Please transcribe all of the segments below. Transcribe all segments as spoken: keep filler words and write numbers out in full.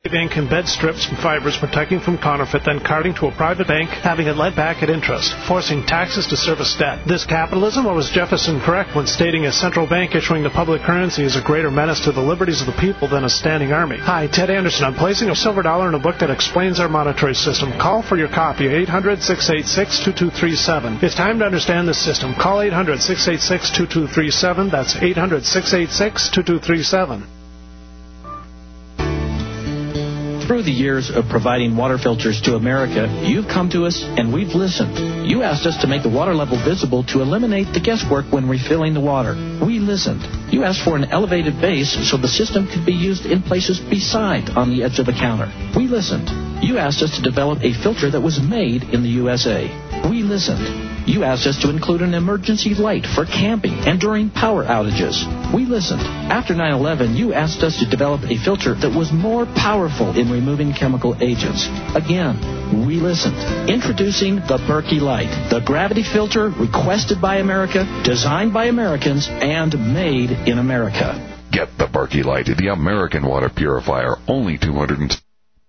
bank embed strips and fibers protecting from counterfeit, then carting to a private bank, having it lent back at interest, forcing taxes to service debt. This capitalism, or was Jefferson correct when stating a central bank issuing the public currency is a greater menace to the liberties of the people than a standing army? Hi, Ted Anderson. I'm placing a silver dollar in a book that explains our monetary system. Call for your copy, eight hundred, six eight six, two two three seven. It's time to understand this system. Call eight hundred, six eight six, two two three seven. That's eight hundred, six eight six, two two three seven. Through the years of providing water filters to America, you've come to us and we've listened. You asked us to make the water level visible to eliminate the guesswork when refilling the water. We listened. You asked for an elevated base so the system could be used in places beside on the edge of the counter. We listened. You asked us to develop a filter that was made in the U S A. We listened. You asked us to include an emergency light for camping and during power outages. We listened. After nine eleven, you asked us to develop a filter that was more powerful in removing chemical agents. Again, we listened. Introducing the Berkey Light, the gravity filter requested by America, designed by Americans, and made in America. Get the Berkey Light, the American water purifier, only two hundred dollars.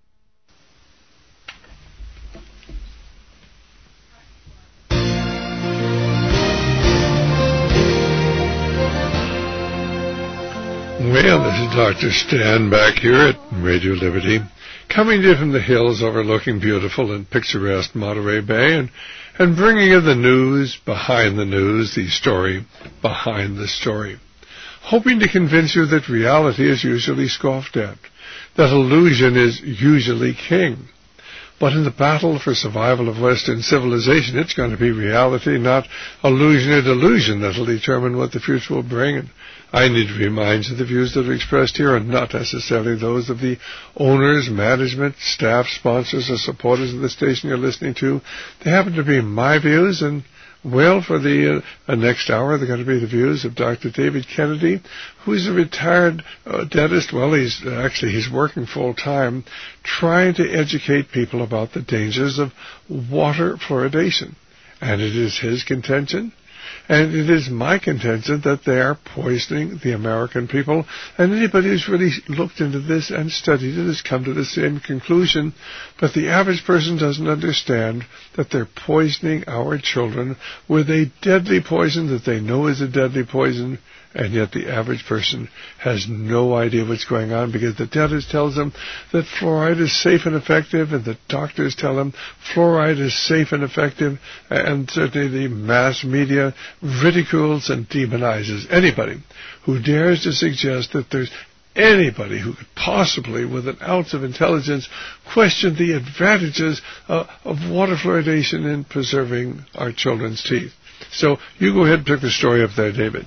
Well, this is Doctor Stan back here at Radio Liberty, coming to you from the hills overlooking beautiful and picturesque Monterey Bay, and, and bringing you the news behind the news, the story behind the story, hoping to convince you that reality is usually scoffed at, that illusion is usually king. But in the battle for survival of Western civilization, it's going to be reality, not illusion or delusion, that will determine what the future will bring. And I need to remind you that the views that are expressed here are not necessarily those of the owners, management, staff, sponsors, or supporters of the station you're listening to. They happen to be my views, and, well, for the uh, next hour, they're going to be the views of Doctor David Kennedy, who's a retired uh, dentist. Well, he's uh, actually he's working full-time, trying to educate people about the dangers of water fluoridation. And it is his contention, and it is my contention, that they are poisoning the American people. And anybody who's really looked into this and studied it has come to the same conclusion. But the average person doesn't understand that they're poisoning our children with a deadly poison that they know is a deadly poison. And yet the average person has no idea what's going on, because the dentist tells them that fluoride is safe and effective, and the doctors tell them fluoride is safe and effective, and certainly the mass media ridicules and demonizes anybody who dares to suggest that there's anybody who could possibly, with an ounce of intelligence, question the advantages uh, of water fluoridation in preserving our children's teeth. So you go ahead and pick the story up there, David.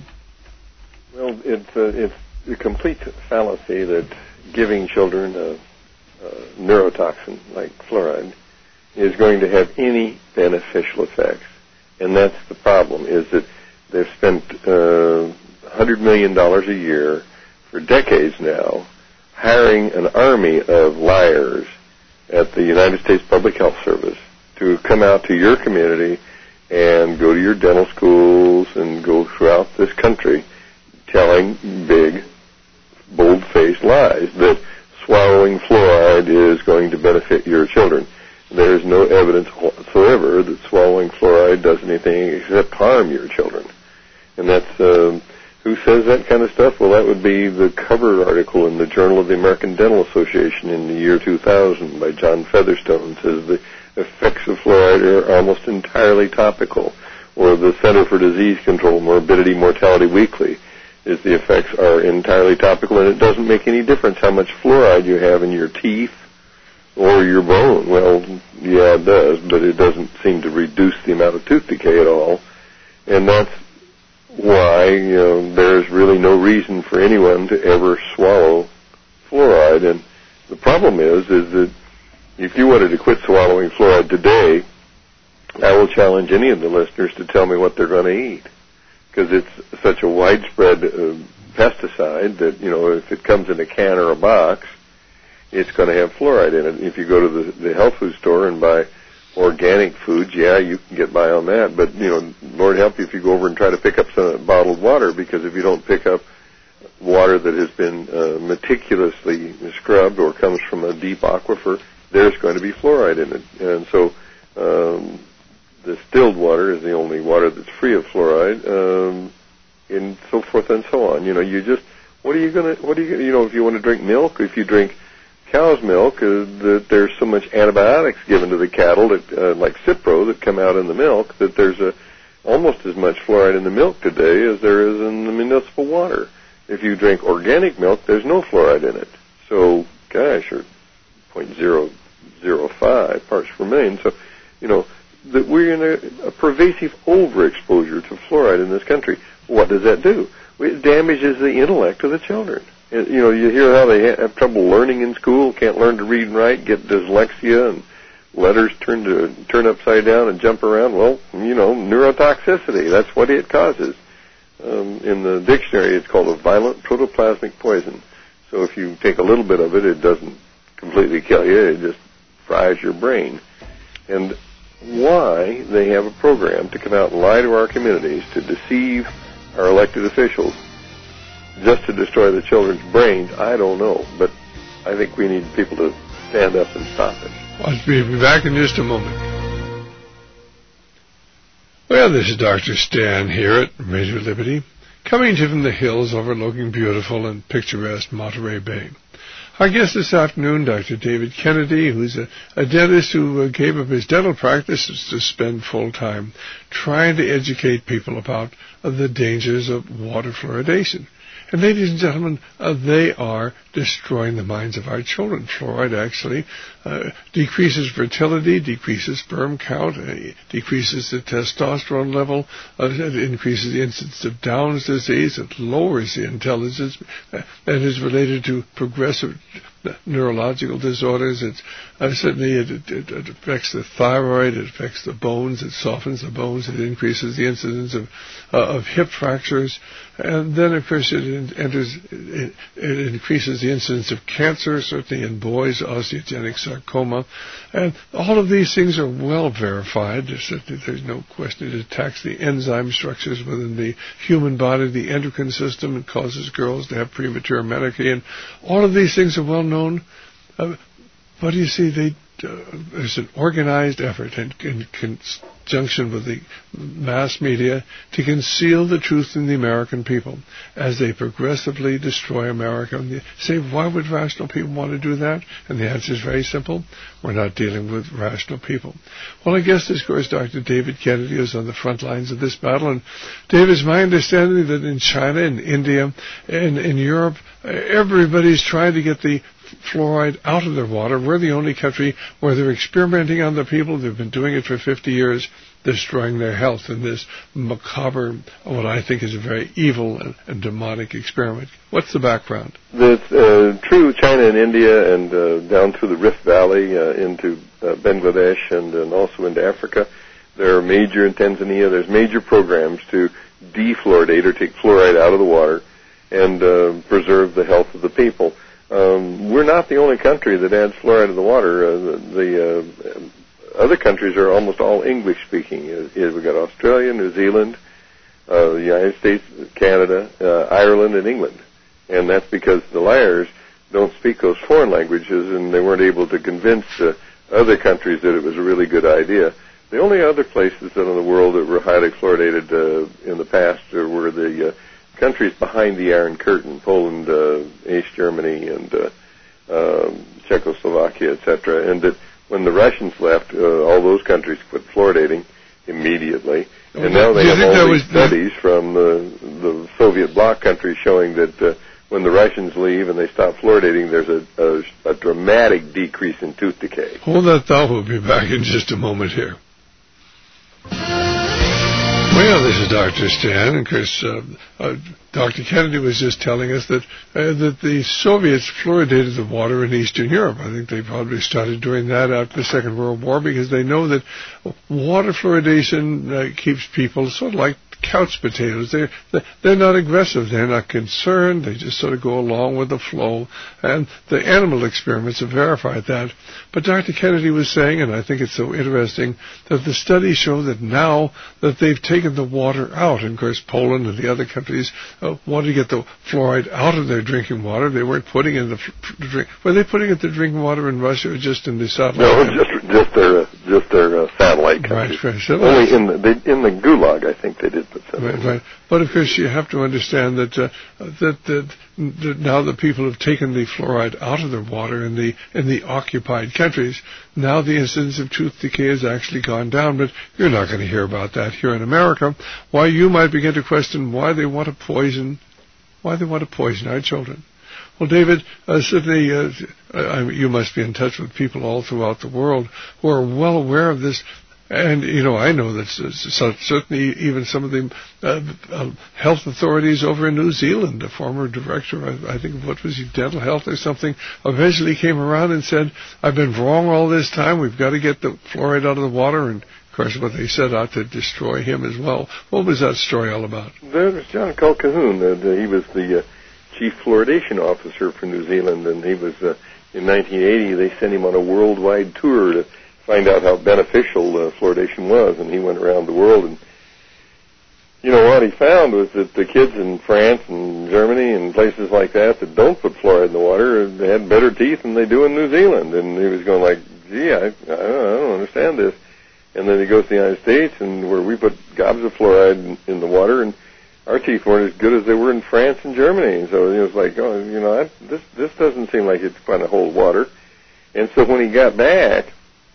Well, it's, uh, it's a complete fallacy that giving children a, a neurotoxin like fluoride is going to have any beneficial effects. And that's the problem, is that they've spent uh, one hundred million dollars a year for decades now hiring an army of liars at the United States Public Health Service to come out to your community and go to your dental schools and go throughout this country telling big, bold-faced lies that swallowing fluoride is going to benefit your children. There is no evidence whatsoever that swallowing fluoride does anything except harm your children. And that's, um, who says that kind of stuff? Well, that would be the cover article in the Journal of the American Dental Association in the year two thousand by John Featherstone. Says the effects of fluoride are almost entirely topical. Or the Center for Disease Control, Morbidity, Mortality Weekly, is the effects are entirely topical, and it doesn't make any difference how much fluoride you have in your teeth or your bone. Well, yeah, it does, but it doesn't seem to reduce the amount of tooth decay at all. And that's why, you know, there's really no reason for anyone to ever swallow fluoride. And the problem is, is that if you wanted to quit swallowing fluoride today, I will challenge any of the listeners to tell me what they're going to eat, because it's such a widespread uh, pesticide that, you know, if it comes in a can or a box, it's going to have fluoride in it. If you go to the, the health food store and buy organic foods, yeah, you can get by on that. But, you know, Lord help you if you go over and try to pick up some bottled water, because if you don't pick up water that has been uh, meticulously scrubbed or comes from a deep aquifer, there's going to be fluoride in it. And so um, distilled water is the only water that's free of fluoride, um, and so forth and so on. You know, you just, what are you going to, what are you, you know, if you want to drink milk, if you drink cow's milk, uh, that there's so much antibiotics given to the cattle, that, uh, like Cipro, that come out in the milk, that there's a, almost as much fluoride in the milk today as there is in the municipal water. If you drink organic milk, there's no fluoride in it. So, gosh, or zero point zero zero five parts per million. So, you know, that we're in a, a pervasive overexposure to fluoride in this country. What does that do? It damages the intellect of the children. It, you know, you hear how they ha- have trouble learning in school, can't learn to read and write, get dyslexia, and letters turn to turn upside down and jump around. Well, you know, neurotoxicity. That's what it causes. Um, in the dictionary, it's called a violent protoplasmic poison. So if you take a little bit of it, it doesn't completely kill you. It just fries your brain. And why they have a program to come out and lie to our communities, to deceive our elected officials, just to destroy the children's brains, I don't know. But I think we need people to stand up and stop it. I'll be back in just a moment. Well, this is Doctor Stan here at Radio Liberty, coming to you from the hills overlooking beautiful and picturesque Monterey Bay. Our guest this afternoon, Doctor David Kennedy, who's a, a dentist who uh, gave up his dental practice to spend full time trying to educate people about uh, the dangers of water fluoridation. And ladies and gentlemen, uh, they are destroying the minds of our children. Fluoride actually uh, decreases fertility, decreases sperm count, uh, decreases the testosterone level, uh, it increases the incidence of Down's disease, it lowers the intelligence, uh, and is related to progressive neurological disorders. It's, uh, certainly it, it, it affects the thyroid, it affects the bones, it softens the bones, it increases the incidence of, uh, of hip fractures, and then of course it enters, it, it increases the incidence of cancer, certainly in boys, osteogenic sarcoma, and all of these things are well verified. There's, there's no question it attacks the enzyme structures within the human body, the endocrine system, and causes girls to have premature menarche, and all of these things are well known. Uh, but you see, they, uh, there's an organized effort in, in conjunction with the mass media to conceal the truth from the American people as they progressively destroy America. And you say, why would rational people want to do that? And the answer is very simple. We're not dealing with rational people. Well, I guess this, of course, Doctor David Kennedy is on the front lines of this battle. And, Dave, it's my understanding that in China, in India, and in Europe, everybody's trying to get the fluoride out of their water. We're the only country where they're experimenting on the people. They've been doing it for fifty years, destroying their health in this macabre, what I think is a very evil and, and demonic experiment. What's the background? That's uh, true. China and India and uh, down through the Rift Valley uh, into uh, Bangladesh and, and also into Africa. There are major, in Tanzania, there's major programs to defluoridate or take fluoride out of the water and uh, preserve the health of the people. Um, we're not the only country that adds fluoride to the water. Uh, the the uh, other countries are almost all English-speaking. Uh, we've got Australia, New Zealand, uh, the United States, Canada, uh, Ireland, and England. And that's because the liars don't speak those foreign languages, and they weren't able to convince uh, other countries that it was a really good idea. The only other places that in the world that were highly fluoridated uh, in the past were the uh, countries behind the Iron Curtain, Poland, uh, East Germany, and uh, um, Czechoslovakia, et cetera. And that when the Russians left, uh, all those countries quit fluoridating immediately. And now they have all these studies from the, the Soviet bloc countries showing that uh, when the Russians leave and they stop fluoridating, there's a, a, a dramatic decrease in tooth decay. Hold that thought. We'll be back in just a moment here. Well, this is Doctor Stan, and of course, uh, uh, Doctor Kennedy was just telling us that uh, that the Soviets fluoridated the water in Eastern Europe. I think they probably started doing that after the Second World War because they know that water fluoridation uh, keeps people sort of like couch potatoes. They're, they're not aggressive. They're not concerned. They just sort of go along with the flow. And the animal experiments have verified that. But Doctor Kennedy was saying, and I think it's so interesting, that the studies show that now that they've taken the water out, and of course Poland and the other countries uh, wanted to get the fluoride out of their drinking water. They weren't putting in the f- drink. Were they putting it the drinking water in Russia or just in the satellite? No, just just their uh, just their uh, satellite countries. Right, right. Only in the they, in the Gulag, I think they did put some. Right, right. But of course, you have to understand that uh, that, that that now that people have taken the fluoride out of their water in the in the occupied countries, now the incidence of tooth decay has actually gone down. But you're not going to hear about that here in America. Why you might begin to question why they want to poison, why they want to poison our children. Well, David, uh, certainly uh, uh, you must be in touch with people all throughout the world who are well aware of this. And, you know, I know that uh, certainly even some of the uh, uh, health authorities over in New Zealand, a former director, I, I think, what was he, dental health or something, eventually came around and said, I've been wrong all this time. We've got to get the fluoride out of the water. And, of course, what they set out to destroy him as well. What was that story all about? There was John Colquhoun. Uh, he was the uh, chief fluoridation officer for New Zealand, and he was, uh, in nineteen eighty, they sent him on a worldwide tour to find out how beneficial uh, fluoridation was, and he went around the world, and you know what he found was that the kids in France and Germany and places like that that don't put fluoride in the water, they had better teeth than they do in New Zealand, and he was going like, gee, I, I, don't, I don't understand this. And then he goes to the United States, and where we put gobs of fluoride in, in the water, and our teeth weren't as good as they were in France and Germany. And so it was like, oh, you know, I, this this doesn't seem like it's going to hold water. And so when he got back,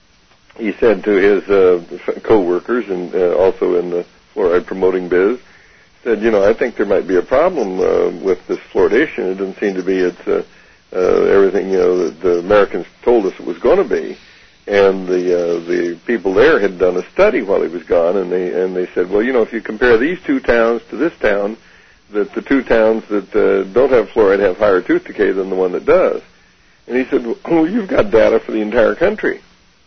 he said to his uh, co-workers and uh, also in the fluoride promoting biz, said, you know, I think there might be a problem uh, with this fluoridation. It doesn't seem to be it's uh, uh, everything, you know, that the Americans told us it was going to be. And the uh, the people there had done a study while he was gone, and they and they said, well, you know, if you compare these two towns to this town, that the two towns that uh, don't have fluoride have higher tooth decay than the one that does. And he said, well, you've got data for the entire country.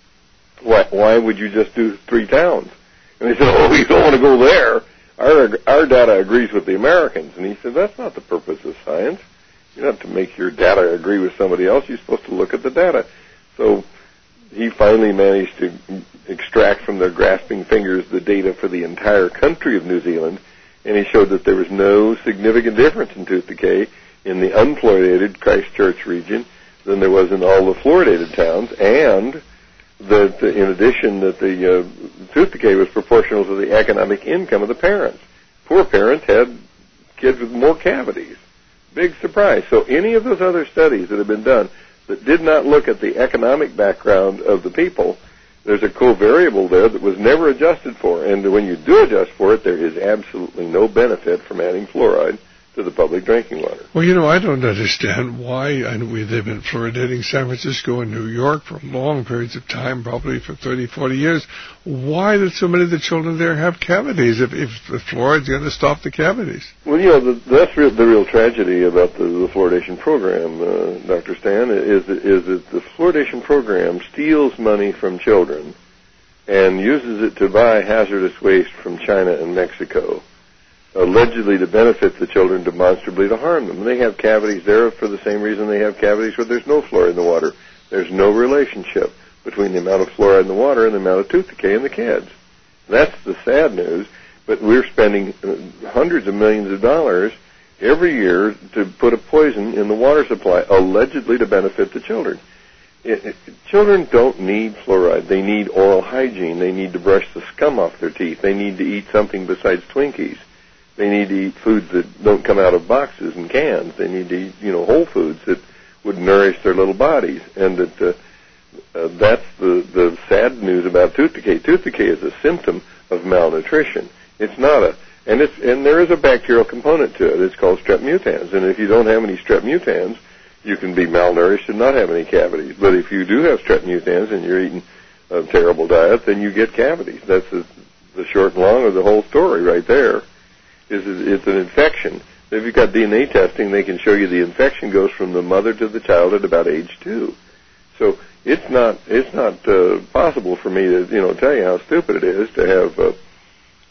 Why why would you just do three towns? And they said, oh, you don't want to go there. Our our data agrees with the Americans. And he said, that's not the purpose of science. You don't have to make your data agree with somebody else. You're supposed to look at the data. So he finally managed to extract from their grasping fingers the data for the entire country of New Zealand, and he showed that there was no significant difference in tooth decay in the unfluoridated Christchurch region than there was in all the fluoridated towns, and that uh, in addition that the uh, tooth decay was proportional to the economic income of the parents. Poor parents had kids with more cavities. Big surprise. So any of those other studies that have been done that did not look at the economic background of the people, there's a covariable there that was never adjusted for. And when you do adjust for it, there is absolutely no benefit from adding fluoride to the public drinking water. Well, you know, I don't understand why. I know we, they've been fluoridating San Francisco and New York for long periods of time, probably for thirty, forty years. Why did so many of the children there have cavities if, if the fluoride's going to stop the cavities? Well, you know, the, that's real, the real tragedy about the, the fluoridation program, uh, Doctor Stan, is, is that the fluoridation program steals money from children and uses it to buy hazardous waste from China and Mexico, allegedly to benefit the children, demonstrably to harm them. And they have cavities there for the same reason they have cavities where there's no fluoride in the water. There's no relationship between the amount of fluoride in the water and the amount of tooth decay in the kids. That's the sad news, but we're spending hundreds of millions of dollars every year to put a poison in the water supply, allegedly to benefit the children. It, it, children don't need fluoride. They need oral hygiene. They need to brush the scum off their teeth. They need to eat something besides Twinkies. They need to eat foods that don't come out of boxes and cans. They need to eat, you know, whole foods that would nourish their little bodies. And that uh, uh, that's the, the sad news about tooth decay. Tooth decay is a symptom of malnutrition. It's not a, and it's and there is a bacterial component to it. It's called strep mutans. And if you don't have any strep mutans, you can be malnourished and not have any cavities. But if you do have strep mutans and you're eating a terrible diet, then you get cavities. That's the, the short and long of the whole story right there. Is it's an infection. If you've got D N A testing, they can show you the infection goes from the mother to the child at about age two. So it's not it's not uh, possible for me to you know tell you how stupid it is to have uh,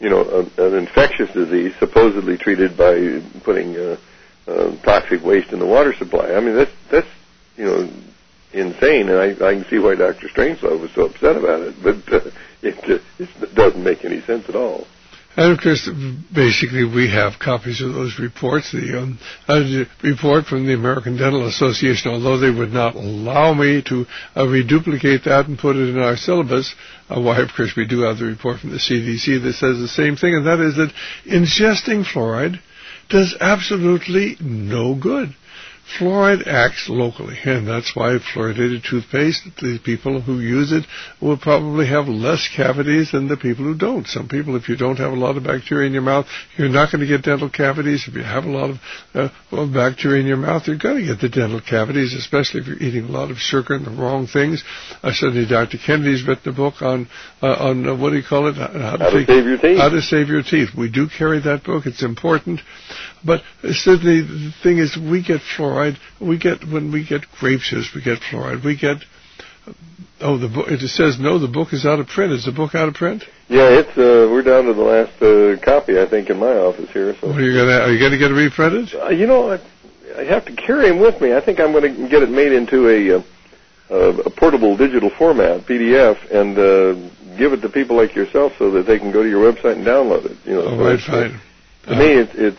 you know, a, an infectious disease supposedly treated by putting uh, uh, toxic waste in the water supply. I mean, that's that's you know insane, and I, I can see why Doctor Strangelove was so upset about it. But uh, it, uh, it doesn't make any sense at all. And, of course, basically we have copies of those reports. The um, uh, report from the American Dental Association, although they would not allow me to uh, reduplicate that and put it in our syllabus, uh, why, of course, we do have the report from the C D C that says the same thing, and that is that ingesting fluoride does absolutely no good. Fluoride acts locally, and that's why fluoridated toothpaste, the people who use it will probably have less cavities than the people who don't. Some people, if you don't have a lot of bacteria in your mouth, you're not going to get dental cavities. If you have a lot of uh, well, bacteria in your mouth, you're going to get the dental cavities, especially if you're eating a lot of sugar and the wrong things. Uh, certainly Doctor Kennedy's written a book on, uh, on uh, what do you call it? How to, how to take, save your teeth. How to save your teeth. We do carry that book. It's important. But certainly the thing is, we get fluoride. We get when we get grape juice, we get fluoride. We get oh, the book. It says no. The book is out of print. Is the book out of print? Yeah, it's. Uh, we're down to the last uh, copy, I think, in my office here. So. What are you gonna? Are you gonna get it reprinted? Uh, you know, I, I have to carry them with me. I think I'm going to get it made into a, uh, a portable digital format, P D F, and uh, give it to people like yourself so that they can go to your website and download it. You know, oh, so right, it's, fine. Uh, to uh, me, it's it's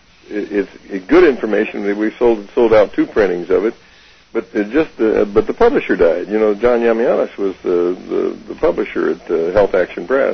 it's good information. We've sold sold out two printings of it, but it just uh, but the publisher died. You know, John Yamianis was the, the the publisher at uh, Health Action Press,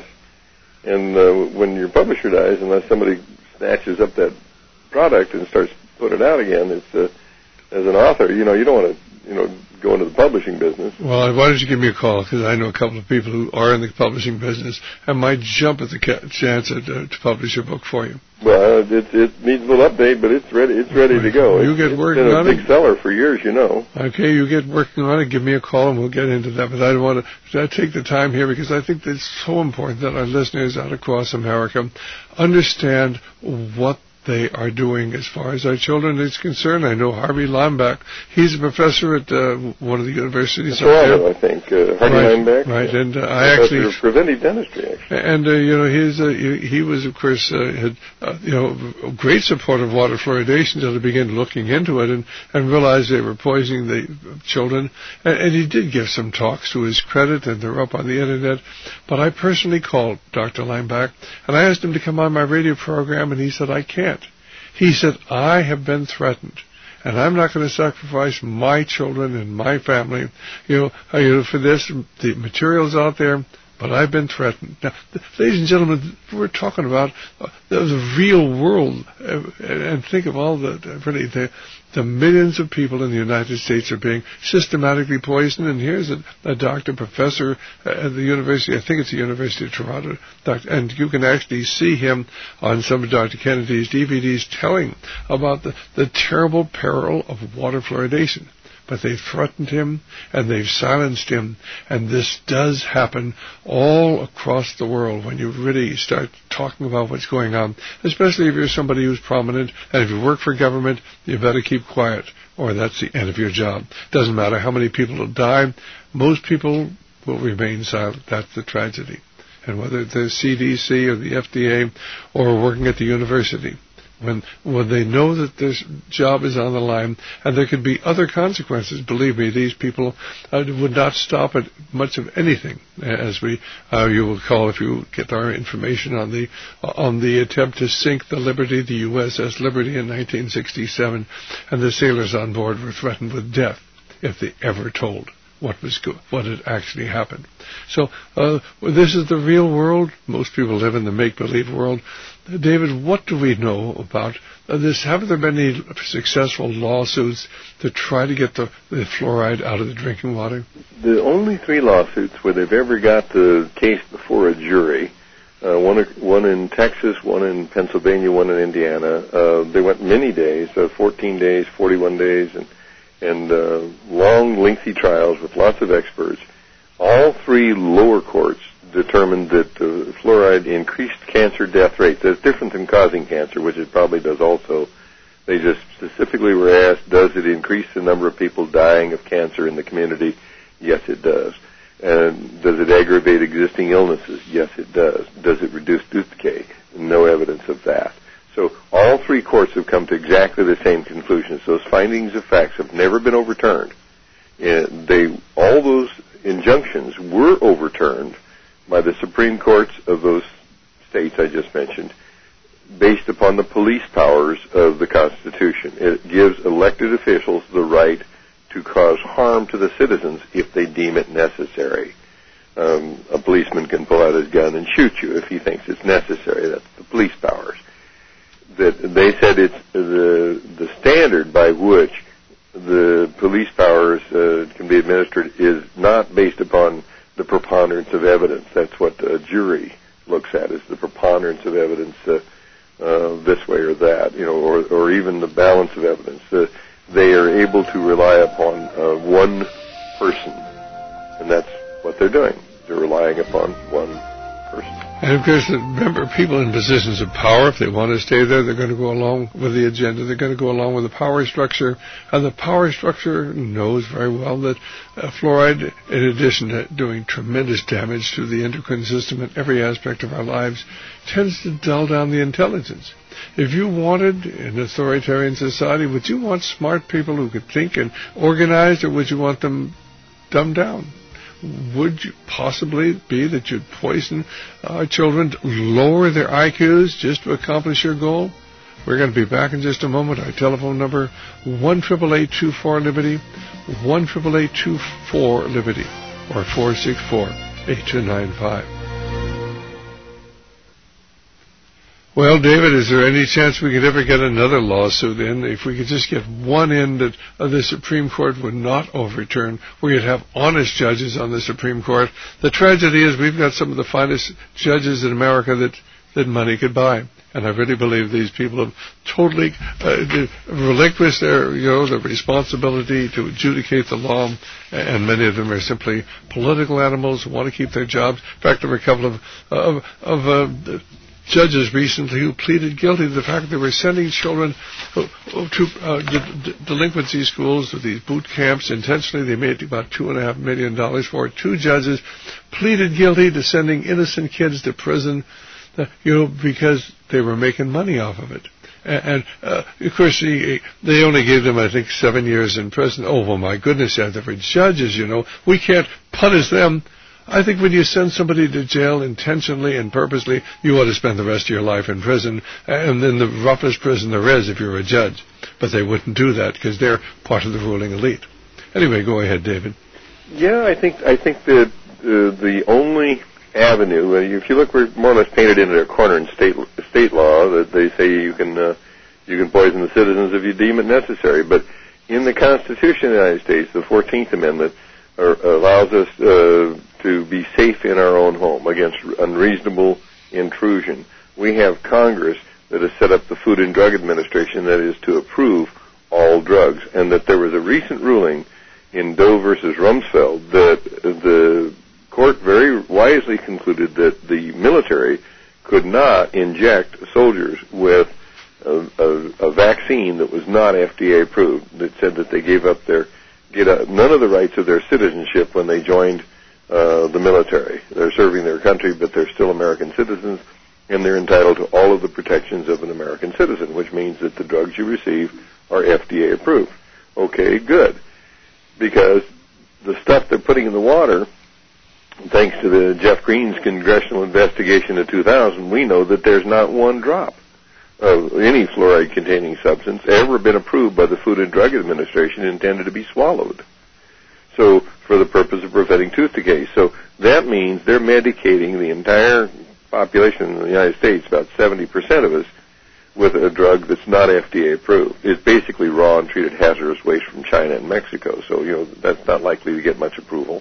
and uh, when your publisher dies, unless somebody snatches up that product and starts putting it out again, it's uh, as an author, you know, you don't want to you know go into the publishing business. Well, why don't you give me a call, because I know a couple of people who are in the publishing business and might jump at the ca- chance to, uh, to publish a book for you. Well, it, it needs a little update, but it's ready. It's ready to go. You it's, get it's working been a on big it. seller for years, you know. Okay, you get working on it. Give me a call, and we'll get into that. But I don't want to take the time here because I think it's so important that our listeners out across America understand what they are doing as far as our children is concerned. I know Harvey Lambeck. He's a professor at uh, one of the universities up there. I think uh, Harvey right, Lambeck. Right, yeah. and uh, I actually of preventive dentistry. Actually, and uh, you know, he's uh, he, he was of course uh, had uh, you know great support of water fluoridation until he began looking into it and, and realized they were poisoning the children. And, and he did give some talks to his credit, and they're up on the internet. But I personally called Doctor Lambeck and I asked him to come on my radio program, and he said, I can't. He said, I have been threatened, and I'm not going to sacrifice my children and my family, you know, uh, you know, for this. The material's out there, but I've been threatened. Now, th- ladies and gentlemen, we're talking about uh, the real world, uh, and think of all the, uh, really, the, the millions of people in the United States are being systematically poisoned, and here's a, a doctor, professor at the university, I think it's the University of Toronto, doctor, and you can actually see him on some of Doctor Kennedy's D V Ds telling about the, the terrible peril of water fluoridation. But they've threatened him, and they've silenced him, and this does happen all across the world when you really start talking about what's going on, especially if you're somebody who's prominent, and if you work for government, you better keep quiet, or that's the end of your job. Doesn't matter how many people will die, most people will remain silent. That's the tragedy. And whether it's the C D C or the F D A or working at the university, When when they know that this job is on the line, and there could be other consequences, believe me, these people uh, would not stop at much of anything, as we uh, you will call if you get our information on the uh, on the attempt to sink the Liberty, the U S S Liberty, in nineteen sixty-seven, and the sailors on board were threatened with death if they ever told what was go- what had actually happened. So uh, this is the real world. Most people live in the make-believe world. David, what do we know about uh, this? Have there been any successful lawsuits to try to get the, the fluoride out of the drinking water? The only three lawsuits where they've ever got the case before a jury, uh, one one in Texas, one in Pennsylvania, one in Indiana. Uh, they went many days, uh, fourteen days, forty-one days, and and uh, long, lengthy trials with lots of experts. All three lower courts determined that uh, fluoride increased cancer death rates. That's different than causing cancer, which it probably does also. They just specifically were asked, does it increase the number of people dying of cancer in the community? Yes, it does. And does it aggravate existing illnesses? Yes, it does. Does it reduce tooth decay? No evidence of that. So all three courts have come to exactly the same conclusions. Those findings of facts have never been overturned. And they, all those injunctions were overturned by the Supreme Courts of those states I just mentioned, based upon the police powers of the Constitution. It gives elected officials the right to cause harm to the citizens if they deem it necessary. Um, a policeman can pull out his gun and shoot you if he thinks it's necessary. That's the police powers. That they said it's the the standard by which the police powers uh, can be administered is not based upon the preponderance of evidence. That's what a jury looks at, is the preponderance of evidence uh, uh, this way or that, you know, or, or even the balance of evidence. Uh, they are able to rely upon uh, one person, and that's what they're doing. They're relying upon one person. And of course, remember, people in positions of power, if they want to stay there, they're going to go along with the agenda. They're going to go along with the power structure. And the power structure knows very well that uh, fluoride, in addition to doing tremendous damage to the endocrine system and every aspect of our lives, tends to dull down the intelligence. If you wanted an authoritarian society, would you want smart people who could think and organize, or would you want them dumbed down? Would you possibly be that you'd poison our children to lower their I Qs just to accomplish your goal? We're going to be back in just a moment. Our telephone number, one eight eight eight, two four, Liberty, one eight eight eight, two four, Liberty, or four six four, eight two nine five. Well, David, is there any chance we could ever get another lawsuit in? If we could just get one in that uh, the Supreme Court would not overturn, we could have honest judges on the Supreme Court. The tragedy is we've got some of the finest judges in America that, that money could buy. And I really believe these people have totally uh, relinquished their, you know, their responsibility to adjudicate the law, and many of them are simply political animals who want to keep their jobs. In fact, there were a couple of, of, of uh, judges recently who pleaded guilty to the fact that they were sending children to uh, de- de- delinquency schools, to these boot camps intentionally. They made about two and a half million dollars for it. Two judges pleaded guilty to sending innocent kids to prison, uh, you know, because they were making money off of it. And, uh, of course, they, they only gave them, I think, seven years in prison. Oh, well, my goodness, yeah, they were judges, you know. We can't punish them. I think when you send somebody to jail intentionally and purposely, you ought to spend the rest of your life in prison, and in the roughest prison there is if you're a judge. But they wouldn't do that because they're part of the ruling elite. Anyway, go ahead, David. Yeah, I think I think that uh, the only avenue, uh, if you look, we're more or less painted into a corner in state state law that they say you can uh, you can poison the citizens if you deem it necessary. But in the Constitution of the United States, the fourteenth Amendment are, allows us uh, to be safe in our own home against unreasonable intrusion. We have Congress that has set up the Food and Drug Administration that is to approve all drugs, and that there was a recent ruling in Doe versus Rumsfeld that the court very wisely concluded that the military could not inject soldiers with a, a, a vaccine that was not F D A approved. That said that they gave up their get a, none of the rights of their citizenship when they joined uh, the military. They're serving their country, but they're still American citizens, and they're entitled to all of the protections of an American citizen, which means that the drugs you receive are F D A approved. Okay, good. Because the stuff they're putting in the water, thanks to the Jeff Green's congressional investigation of two thousand, we know that there's not one drop of any fluoride-containing substance ever been approved by the Food and Drug Administration intended to be swallowed. So, for the purpose of preventing tooth decay. So, that means they're medicating the entire population in the United States, about seventy percent of us, with a drug that's not F D A approved. It's basically raw and treated hazardous waste from China and Mexico. So, you know, that's not likely to get much approval.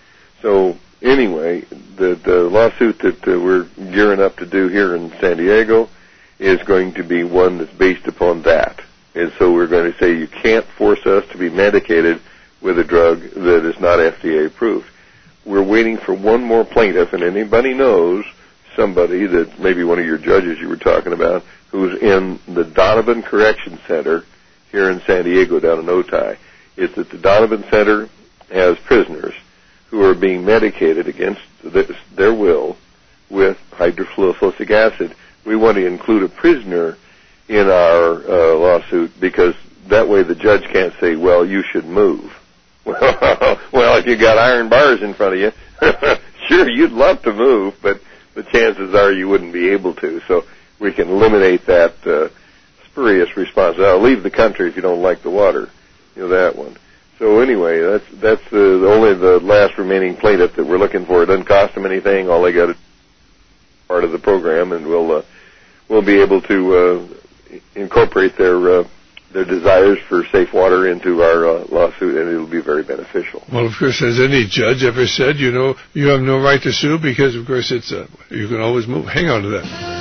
So, anyway, the, the lawsuit that uh, we're gearing up to do here in San Diego is going to be one that's based upon that. And so we're going to say you can't force us to be medicated with a drug that is not F D A approved. We're waiting for one more plaintiff, and anybody knows somebody that maybe one of your judges you were talking about who's in the Donovan Correction Center here in San Diego down in Otay, is that the Donovan Center has prisoners who are being medicated against this, their will with hydrofluorosilicic acid. We want to include a prisoner in our uh, lawsuit because that way the judge can't say, well, you should move. Well, if you got iron bars in front of you, sure, you'd love to move, but the chances are you wouldn't be able to. So we can eliminate that uh, spurious response. I'll leave the country if you don't like the water. You know, that one. So anyway, that's that's uh, only the last remaining plaintiff that we're looking for. It doesn't cost them anything. All they got is part of the program, and we'll uh, we'll be able to uh, incorporate their uh, their desires for safe water into our uh, lawsuit, and it'll be very beneficial. Well, of course, has any judge ever said, you know, you have no right to sue because, of course, it's uh, you can always move. Hang on to that.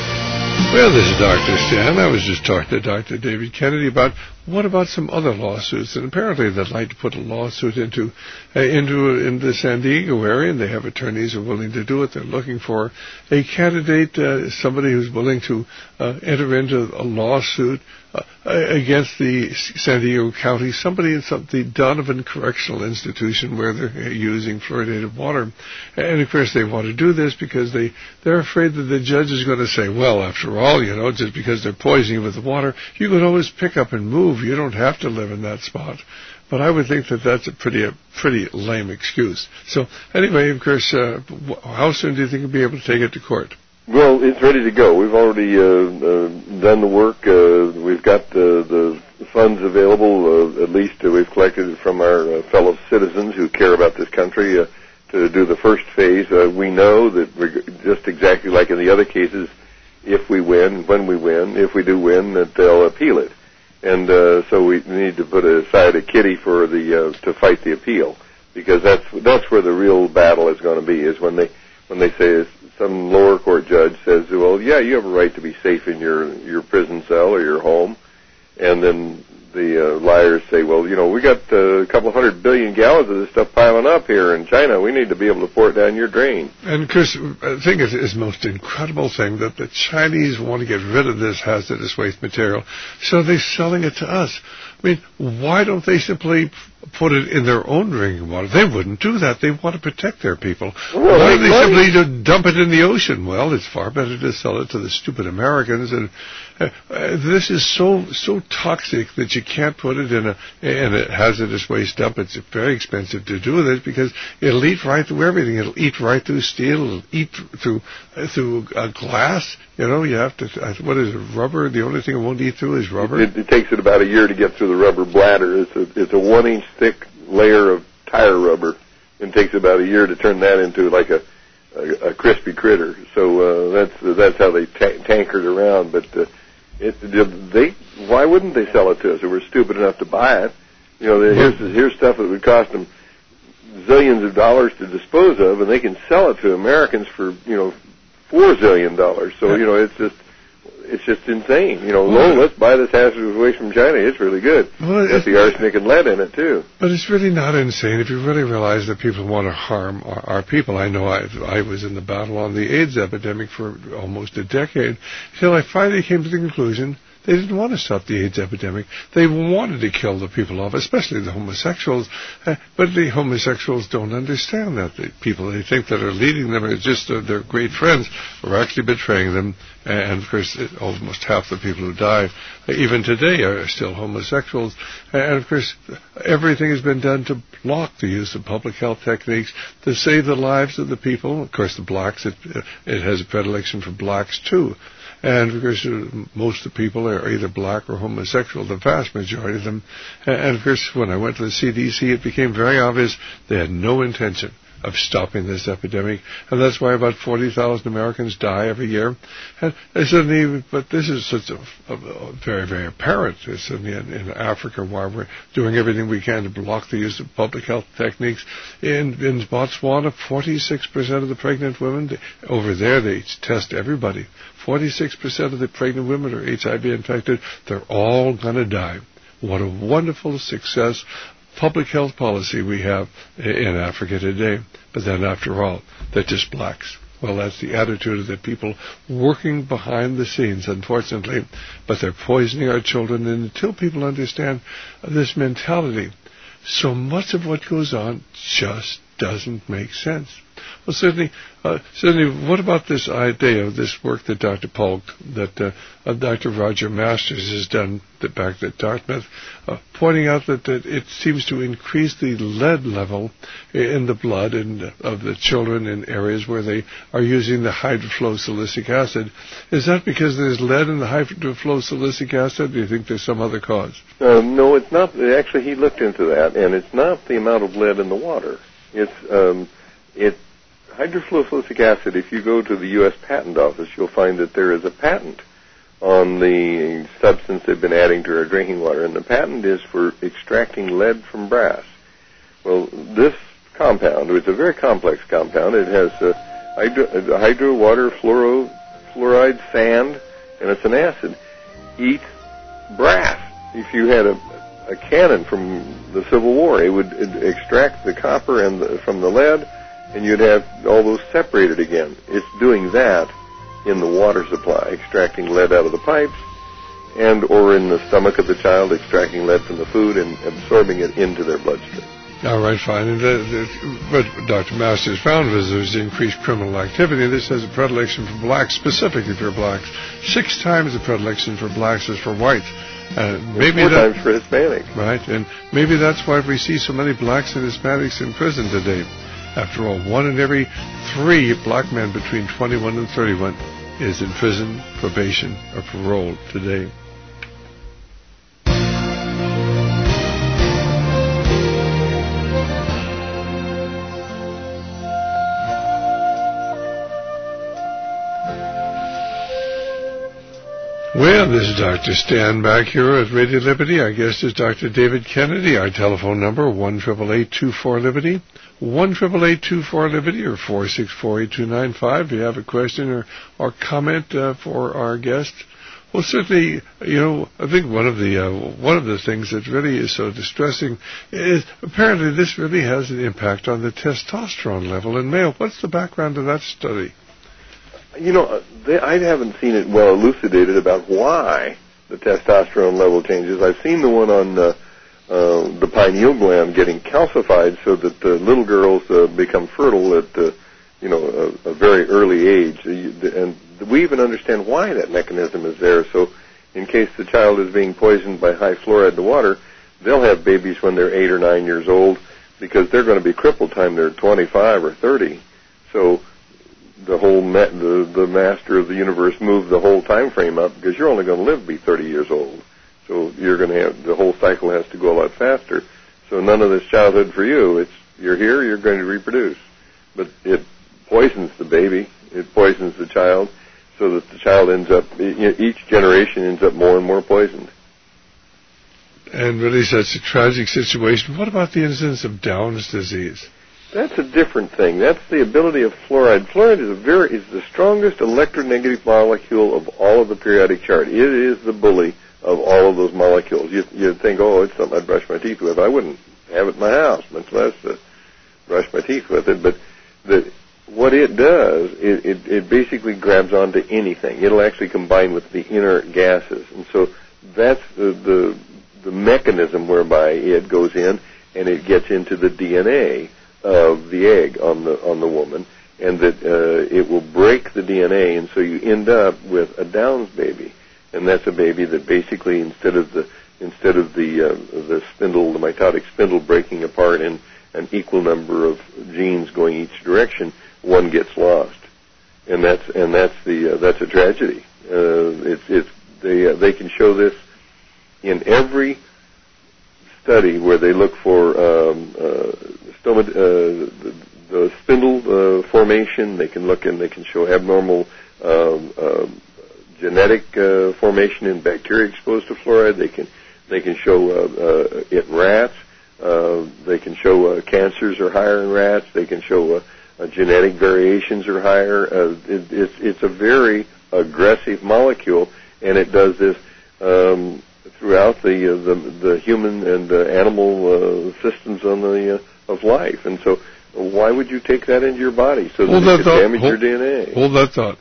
Well, this is Doctor Stan. I was just talking to Doctor David Kennedy about what about some other lawsuits, and apparently they'd like to put a lawsuit into uh, into in the San Diego area, and they have attorneys who are willing to do it. They're looking for a candidate, uh, somebody who's willing to uh, enter into a lawsuit uh, against the San Diego County, somebody in some, the Donovan Correctional Institution where they're using fluoridated water. And, of course, they want to do this because they, they're afraid that the judge is going to say, well, after all, you know, just because they're poisoning you with the water, you can always pick up and move. You don't have to live in that spot. But I would think that that's a pretty a pretty lame excuse. So, anyway, of course, uh, how soon do you think you'll be able to take it to court? Well, it's ready to go. We've already uh, uh, done the work. Uh, we've got uh, the funds available. Uh, at least uh, we've collected it from our uh, fellow citizens who care about this country uh, to do the first phase. Uh, we know that we're just exactly like in the other cases, if we win, when we win, if we do win, that they'll appeal it. And uh, so we need to put aside a kitty for the uh, to fight the appeal, because that's that's where the real battle is going to be. Is when they when they say some lower court judge says, well, yeah, you have a right to be safe in your your prison cell or your home, and then the uh, liars say, well, you know, we got uh, a couple hundred billion gallons of this stuff piling up here in China. We need to be able to pour it down your drain. And, Chris, I think it's the most incredible thing that the Chinese want to get rid of this hazardous waste material, so they're selling it to us. I mean, why don't they simply put it in their own drinking water? They wouldn't do that. They want to protect their people. Well, why do they simply just dump it in the ocean? Well, it's far better to sell it to the stupid Americans. And uh, uh, this is so so toxic that you can't put it in a in a hazardous waste dump. It's very expensive to do this because it'll eat right through everything. It'll eat right through steel. It'll eat through uh, through uh, glass. You know, you have to. Uh, what is it? Rubber. The only thing it won't eat through is rubber. It, it takes it about a year to get through the rubber bladder. It's a it's a one inch thick layer of tire rubber, and it takes about a year to turn that into like a a, a crispy critter. So uh, that's that's how they ta- tanker it around. But uh, it they why wouldn't they sell it to us if we're stupid enough to buy it? You know, here's here's stuff that would cost them zillions of dollars to dispose of, and they can sell it to Americans for you know four zillion dollars. So you know it's just. It's just insane. You know, well, let's buy this hazardous waste from China. It's really good. Well, it's got the arsenic and lead in it, too. But it's really not insane if you really realize that people want to harm our, our people. I know I, I was in the battle on the AIDS epidemic for almost a decade until I finally came to the conclusion they didn't want to stop the AIDS epidemic. They wanted to kill the people off, especially the homosexuals. Uh, but the homosexuals don't understand that. The people they think that are leading them are just uh, their great friends are actually betraying them. And, of course, it, almost half the people who die, uh, even today, are still homosexuals. And, of course, everything has been done to block the use of public health techniques to save the lives of the people. Of course, the blacks, it, it has a predilection for blacks, too. And, of course, most of the people are either black or homosexual, the vast majority of them. And, of course, when I went to the C D C, it became very obvious they had no intention of stopping this epidemic. And that's why about forty thousand Americans die every year. And suddenly, but this is such a, a, a very, very apparent. Suddenly in, in Africa, why we're doing everything we can to block the use of public health techniques. In, in Botswana, forty-six percent of the pregnant women, they, over there, they test everybody. forty-six percent of the pregnant women are H I V infected. They're all going to die. What a wonderful success public health policy we have in Africa today. But then, after all, they're just blacks. Well, that's the attitude of the people working behind the scenes, unfortunately. But they're poisoning our children. And until people understand this mentality so much of what goes on just doesn't make sense. Well, certainly, uh, certainly, what about this idea of this work that Doctor Polk, that uh, uh, Doctor Roger Masters has done back at Dartmouth, uh, pointing out that, that it seems to increase the lead level in the blood and uh, of the children in areas where they are using the hydroflosilicic acid. Is that because there's lead in the hydroflosilicic acid? Do you think there's some other cause? Uh, no, it's not. Actually, he looked into that, and it's not the amount of lead in the water. It's um, it. Hydrofluorosilicic acid, if you go to the U S Patent Office, you'll find that there is a patent on the substance they've been adding to our drinking water, and the patent is for extracting lead from brass. Well, this compound, it's a very complex compound. It has a hydro, hydro water, fluoro, fluoride, sand, and it's an acid. Eat brass. If you had a, a cannon from the Civil War, it would extract the copper and the, from the lead, and you'd have all those separated again. It's doing that in the water supply, extracting lead out of the pipes, and or in the stomach of the child, extracting lead from the food and absorbing it into their bloodstream. All right, fine. And the, the, what Doctor Masters found was there's increased criminal activity. This has a predilection for blacks, specifically for blacks. Six times the predilection for blacks is for whites. Uh, maybe four that, times for Hispanics. Right, and maybe that's why we see so many blacks and Hispanics in prison today. After all, one in every three black men between twenty-one and thirty-one is in prison, probation, or parole today. Well, this is Doctor Stan back here at Radio Liberty. Our guest is Doctor David Kennedy. Our telephone number, one eight eight eight, two four, Liberty, one eight eight eight, two four, Liberty, or four six four, eight two nine five. If you have a question or, or comment uh, for our guest, well, certainly, you know, I think one of the uh, one of the things that really is so distressing is apparently this really has an impact on the testosterone level in male. What's the background of that study? You know, they, I haven't seen it well elucidated about why the testosterone level changes. I've seen the one on uh, uh, the pineal gland getting calcified so that the little girls uh, become fertile at, uh, you know, a, a very early age. And we even understand why that mechanism is there. So in case the child is being poisoned by high fluoride in the water, they'll have babies when they're eight or nine years old because they're going to be crippled time they're twenty-five or thirty. So the whole ma- the the master of the universe moved the whole time frame up because you're only going to live to be thirty years old. So you're going to have the whole cycle has to go a lot faster. So none of this childhood for you. It's you're here, you're going to reproduce, but it poisons the baby. It poisons the child, so that the child ends up each generation ends up more and more poisoned. And really, that's a tragic situation. What about the incidence of Down's disease? That's a different thing. That's the ability of fluoride. Fluoride is a very is the strongest electronegative molecule of all of the periodic chart. It is the bully of all of those molecules. You, you'd think, oh, it's something I'd brush my teeth with. I wouldn't have it in my house, much less uh, brush my teeth with it. But the, what it does, it, it, it basically grabs onto anything. It'll actually combine with the inert gases. And so that's the, the, the mechanism whereby it goes in and it gets into the D N A of the egg on the on the woman, and that uh, it will break the D N A, and so you end up with a Down's baby, and that's a baby that basically instead of the instead of the uh, the spindle, the mitotic spindle breaking apart in an equal number of genes going each direction, one gets lost, and that's and that's the uh, that's a tragedy. Uh, it's it's they uh, they can show this in every study where they look for um, uh, stoma, uh, the, the spindle uh, formation. They can look and they can show abnormal um, uh, genetic uh, formation in bacteria exposed to fluoride. They can they can show uh, uh, it in rats. Uh, they can show uh, cancers are higher in rats. They can show uh, uh, genetic variations are higher. Uh, it, it's it's a very aggressive molecule, and it does this. Um, throughout the, uh, the the human and uh, animal uh, systems on the uh, of life, and so why would you take that into your body so that hold it that could thought. damage hold, your D N A? Hold that thought.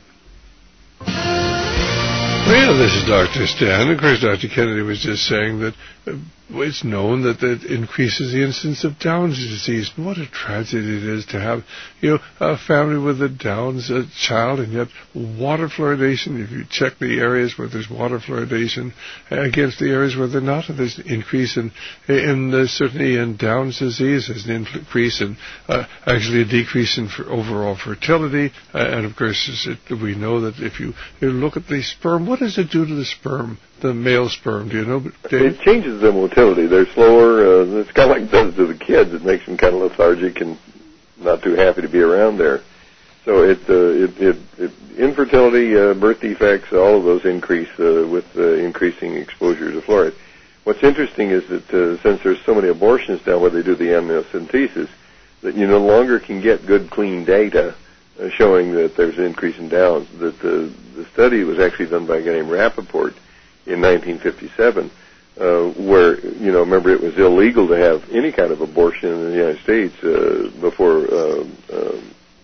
Well, this is Doctor Stan. Of course, Doctor Kennedy was just saying that uh, it's known that it increases the incidence of Down's disease. And what a tragedy it is to have, you know, a family with a Down's a child, and yet water fluoridation, if you check the areas where there's water fluoridation against the areas where they're not, there's an increase in, in uh, certainly in Down's disease, there's an increase in, uh, actually a decrease in for overall fertility, uh, and of course it, we know that if you, you look at the sperm, what does it do to the sperm, the male sperm? Do you know, Dave? It changes their motility. They're slower. Uh, it's kind of like it does to the kids. It makes them kind of lethargic and not too happy to be around there. So it, uh, it, it, it infertility, uh, birth defects, all of those increase uh, with uh, increasing exposure to fluoride. What's interesting is that uh, since there's so many abortions now where they do the amniocentesis, that you no longer can get good, clean data uh, showing that there's an increase in Downs. That the, the study was actually done by a guy named Rappaport in nineteen fifty-seven, uh, where, you know, remember it was illegal to have any kind of abortion in the United States uh, before uh, uh,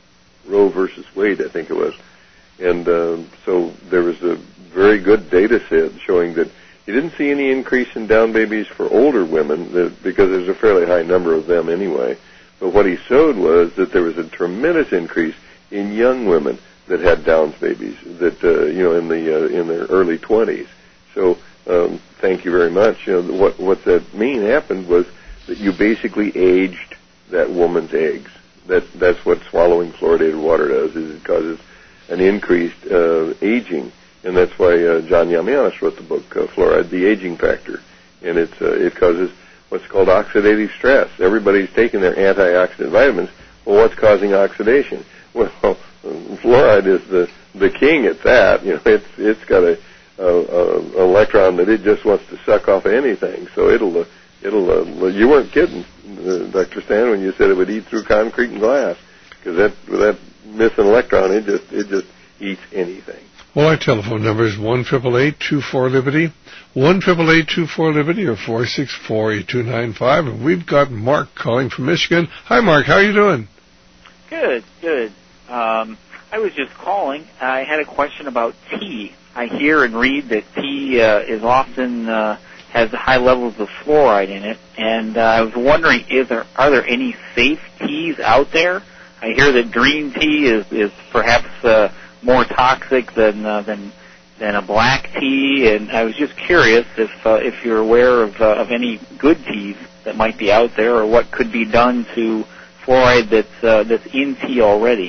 Roe versus Wade, I think it was. And uh, so there was a very good data set showing that you didn't see any increase in Down babies for older women, that, because there's a fairly high number of them anyway. But what he showed was that there was a tremendous increase in young women that had Down's babies, that, uh, you know, in the uh, in their early twenties. So um, thank you very much. You know, what what that mean happened was that you basically aged that woman's eggs. That that's what swallowing fluoridated water does. Is it causes an increased uh, aging, and that's why uh, John Yamianis wrote the book uh, Fluoride: The Aging Factor, and it's uh, it causes what's called oxidative stress. Everybody's taking their antioxidant vitamins. Well, what's causing oxidation? Well, fluoride is the the king at that. You know, it's it's got a Uh, uh, an electron that it just wants to suck off of anything. So it'll, uh, it'll. Uh, you weren't kidding, uh, Doctor Stan, when you said it would eat through concrete and glass, because that with that missing electron, it just it just eats anything. Well, our telephone number is one triple eight two four Liberty, one triple eight two four Liberty, or four six four eight two nine five, and we've got Mark calling from Michigan. Hi, Mark. How are you doing? Good, good. Um, I was just calling. I had a question about tea. I hear and read that tea uh, is often uh, has high levels of fluoride in it, and uh, I was wondering, is there are there any safe teas out there? I hear that green tea is is perhaps uh, more toxic than uh, than than a black tea, and I was just curious if uh, if you're aware of uh, of any good teas that might be out there, or what could be done to fluoride that's uh, that's in tea already.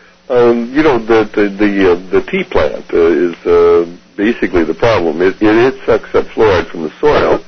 Um, you know, the the the, uh, the tea plant uh, is uh, basically the problem. It, it it sucks up fluoride from the soil.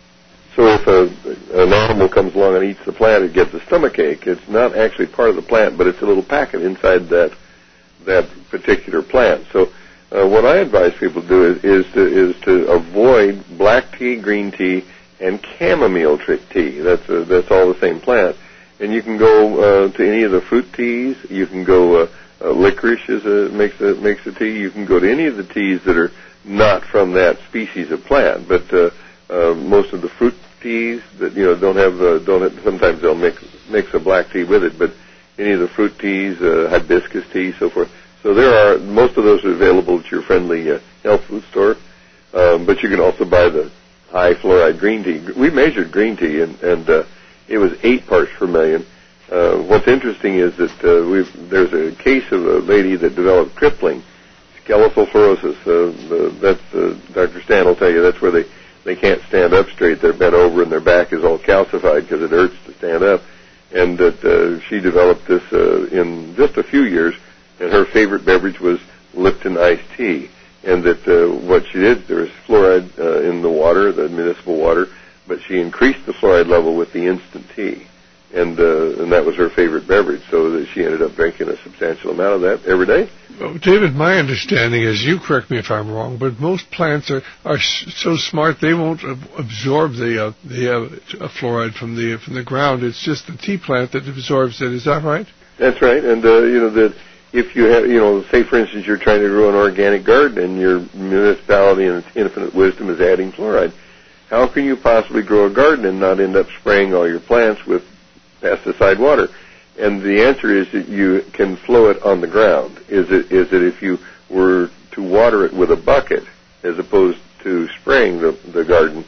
So if a, an animal comes along and eats the plant, it gets a stomachache. It's not actually part of the plant, but it's a little packet inside that that particular plant. So uh, what I advise people to do is, is to is to avoid black tea, green tea, and chamomile tea. That's a, that's all the same plant. And you can go uh, to any of the fruit teas. You can go. Uh, Uh, licorice is a, makes a makes a tea. You can go to any of the teas that are not from that species of plant, but uh, uh, most of the fruit teas that you know don't have uh, don't have, sometimes they'll mix mix a black tea with it. But any of the fruit teas, uh, hibiscus tea, so forth. So there are most of those are available at your friendly uh, health food store. Um, but you can also buy the high fluoride green tea. We measured green tea, and and uh, it was eight parts per million. Uh, what's interesting is that uh, we've, there's a case of a lady that developed crippling skeletal fluorosis. Uh, the, that's uh, Doctor Stan will tell you that's where they, they can't stand up straight. They're bent over and their back is all calcified because it hurts to stand up. And that uh, she developed this uh, in just a few years, and her favorite beverage was Lipton iced tea. And that uh, what she did, there was fluoride uh, in the water, the municipal water, but she increased the fluoride level with the instant tea. And uh, and that was her favorite beverage, so that she ended up drinking a substantial amount of that every day. Well, David, my understanding is, you correct me if I'm wrong, but most plants are, are so smart they won't absorb the uh, the uh, fluoride from the from the ground. It's just the tea plant that absorbs it. Is that right? That's right. And uh, you know that if you have, you know, say for instance you're trying to grow an organic garden and your municipality in its infinite wisdom is adding fluoride, how can you possibly grow a garden and not end up spraying all your plants with pesticide water? And the answer is that you can flow it on the ground. Is it is that if you were to water it with a bucket as opposed to spraying the, the garden,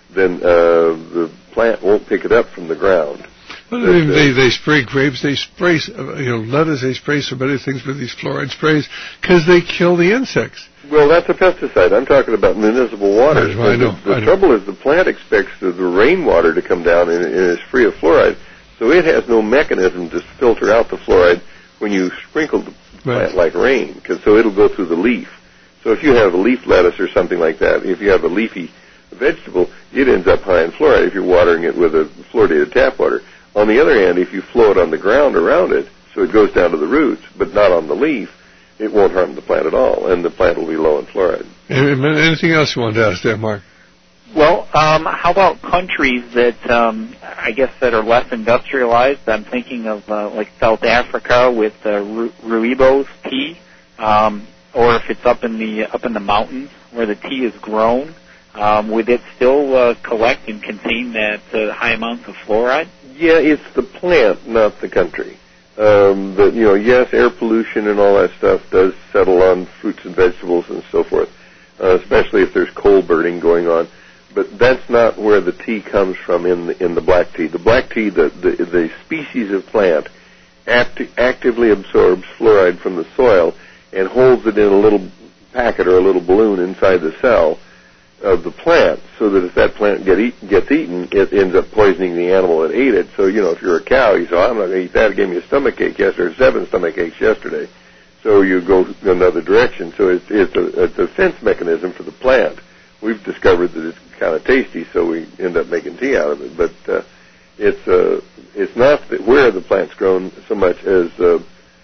then uh, the plant won't pick it up from the ground. Well, they, they they spray grapes, they spray you know lettuce, they spray so many things with these fluoride sprays because they kill the insects. Well, that's a pesticide. I'm talking about municipal water. Right, well, I know. The, the I know. trouble is the plant expects the, the rainwater to come down and, and it's free of fluoride, so it has no mechanism to filter out the fluoride when you sprinkle the plant right. like rain, because so it'll go through the leaf. So if you have a leaf lettuce or something like that, if you have a leafy vegetable, it ends up high in fluoride if you're watering it with a fluoridated tap water. On the other hand, if you flow it on the ground around it, so it goes down to the roots, but not on the leaf, it won't harm the plant at all, and the plant will be low in fluoride. Anything else you want to ask there, Mark? Well, um, how about countries that, um, I guess, that are less industrialized? I'm thinking of, uh, like, South Africa with uh, Ru- Rooibos tea, um, or if it's up in the up in the mountains where the tea is grown, um, would it still uh, collect and contain that uh, high amounts of fluoride? Yeah, it's the plant, not the country. Um, but, you know, yes, air pollution and all that stuff does settle on fruits and vegetables and so forth, uh, especially if there's coal burning going on. But that's not where the tea comes from in the, in the black tea. The black tea, the, the, the species of plant, acti- actively absorbs fluoride from the soil and holds it in a little packet or a little balloon inside the cell of the plant, so that if that plant get eat, gets eaten, it ends up poisoning the animal that ate it. So, you know, if you're a cow, you say, oh, I'm not going to eat that. It gave me a stomach ache yesterday, or seven stomach aches yesterday. So you go another direction. So it's, it's, a, it's a defense mechanism for the plant. We've discovered that it's kind of tasty, so we end up making tea out of it. But uh, it's uh, it's not the, where the plant's grown so much as uh,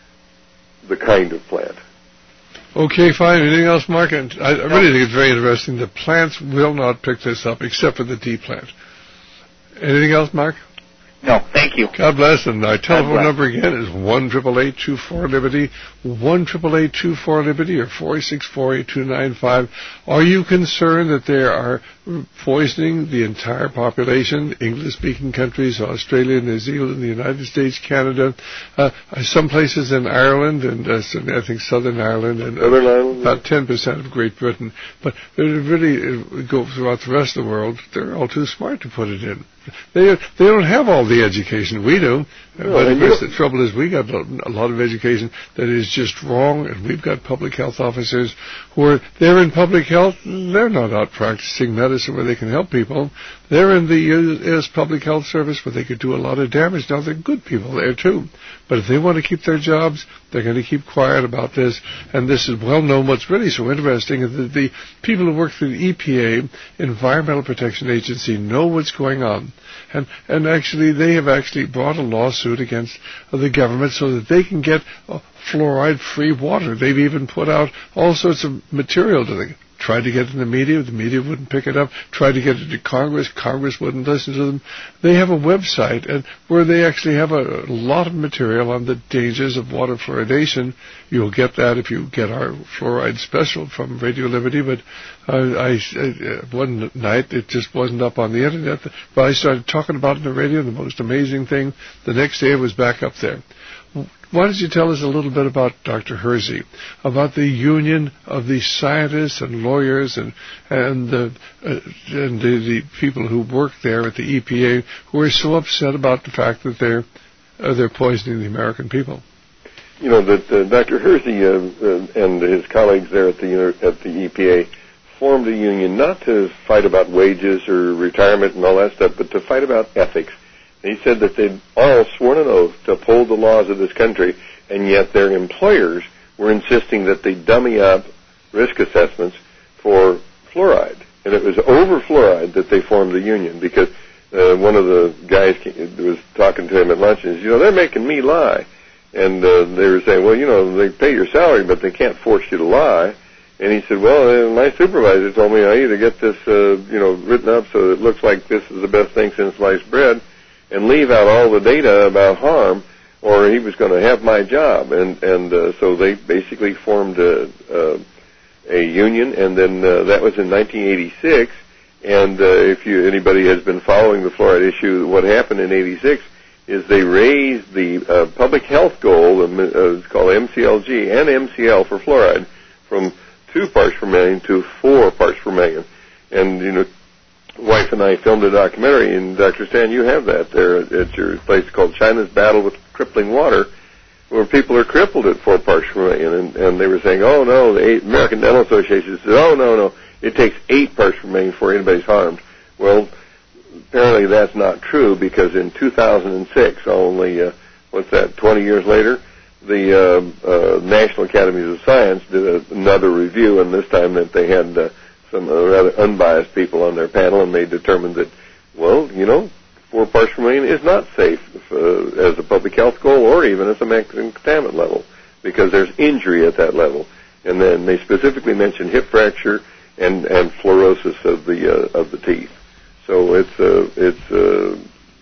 the kind of plant. Okay, fine. Anything else, Mark? And I, I really think it's very interesting. The plants will not pick this up, except for the tea plant. Anything else, Mark? No, thank you. God bless. And our telephone number again is one eight eight eight, two four, Liberty, one eight eight eight, two four, Liberty, or four six four, eight two nine five. Are you concerned that they are poisoning the entire population, English-speaking countries, Australia, New Zealand, the United States, Canada, uh, some places in Ireland, and uh, I think Southern Ireland, and uh, Ireland, about ten percent of Great Britain. But they really uh, go throughout the rest of the world. They're all too smart to put it in. They they don't have all the education we do. No, but of course, the trouble is we got a lot of education that is just wrong, and we've got public health officers who are, they're in public health, they're not out practicing medicine where they can help people. They're in the U S Public Health Service where they could do a lot of damage. Now, they're good people there, too. But if they want to keep their jobs, they're going to keep quiet about this. And this is well known. What's really so interesting is that the people who work for the E P A, Environmental Protection Agency, know what's going on. And, and actually, they have actually brought a lawsuit against the government so that they can get uh, fluoride-free water. They've even put out all sorts of material to them. Tried to get it in the media, the media wouldn't pick it up. Tried to get it to Congress, Congress wouldn't listen to them. They have a website and where they actually have a, a lot of material on the dangers of water fluoridation. You'll get that if you get our fluoride special from Radio Liberty, but uh, I, uh, one night it just wasn't up on the internet. But I started talking about it on the radio, the most amazing thing. The next day it was back up there. Why don't you tell us a little bit about Doctor Hersey, about the union of the scientists and lawyers and and the uh, and the, the people who work there at the E P A who are so upset about the fact that they're uh, they're poisoning the American people? You know that uh, Doctor Hersey uh, uh, and his colleagues there at the at the E P A formed a union not to fight about wages or retirement and all that stuff, but to fight about ethics. He said that they'd all sworn an oath to uphold the laws of this country, and yet their employers were insisting that they dummy up risk assessments for fluoride. And it was over fluoride that they formed the union, because uh, one of the guys was talking to him at lunch and he said, you know, they're making me lie. And uh, they were saying, well, you know, they pay your salary, but they can't force you to lie. And he said, well, uh, my supervisor told me I either get this, uh, you know, written up so it looks like this is the best thing since sliced bread, and leave out all the data about harm, or he was going to have my job. And and uh, so they basically formed a, a, a union, and then uh, that was in nineteen eighty-six. And uh, if you anybody has been following the fluoride issue, what happened in eighty-six is they raised the uh, public health goal, uh, it's called M C L G and M C L for fluoride, from two parts per million to four parts per million. And, you know, wife and I filmed a documentary, and Doctor Stan, you have that there at your place called China's Battle with Crippling Water, where people are crippled at four parts per million, and, and they were saying, oh, no, the eight, American Dental Association says, oh, no, no, it takes eight parts per million before anybody's harmed. Well, apparently that's not true, because in two thousand six, only, uh, what's that, twenty years later, the uh, uh, National Academies of Science did a, another review, and this time that they had uh, some uh, rather unbiased people on their panel, and they determined that, well, you know, four parts per million is not safe uh, as a public health goal or even as a maximum contaminant level, because there's injury at that level. And then they specifically mentioned hip fracture and, and fluorosis of the uh, of the teeth. So it's uh, it's uh,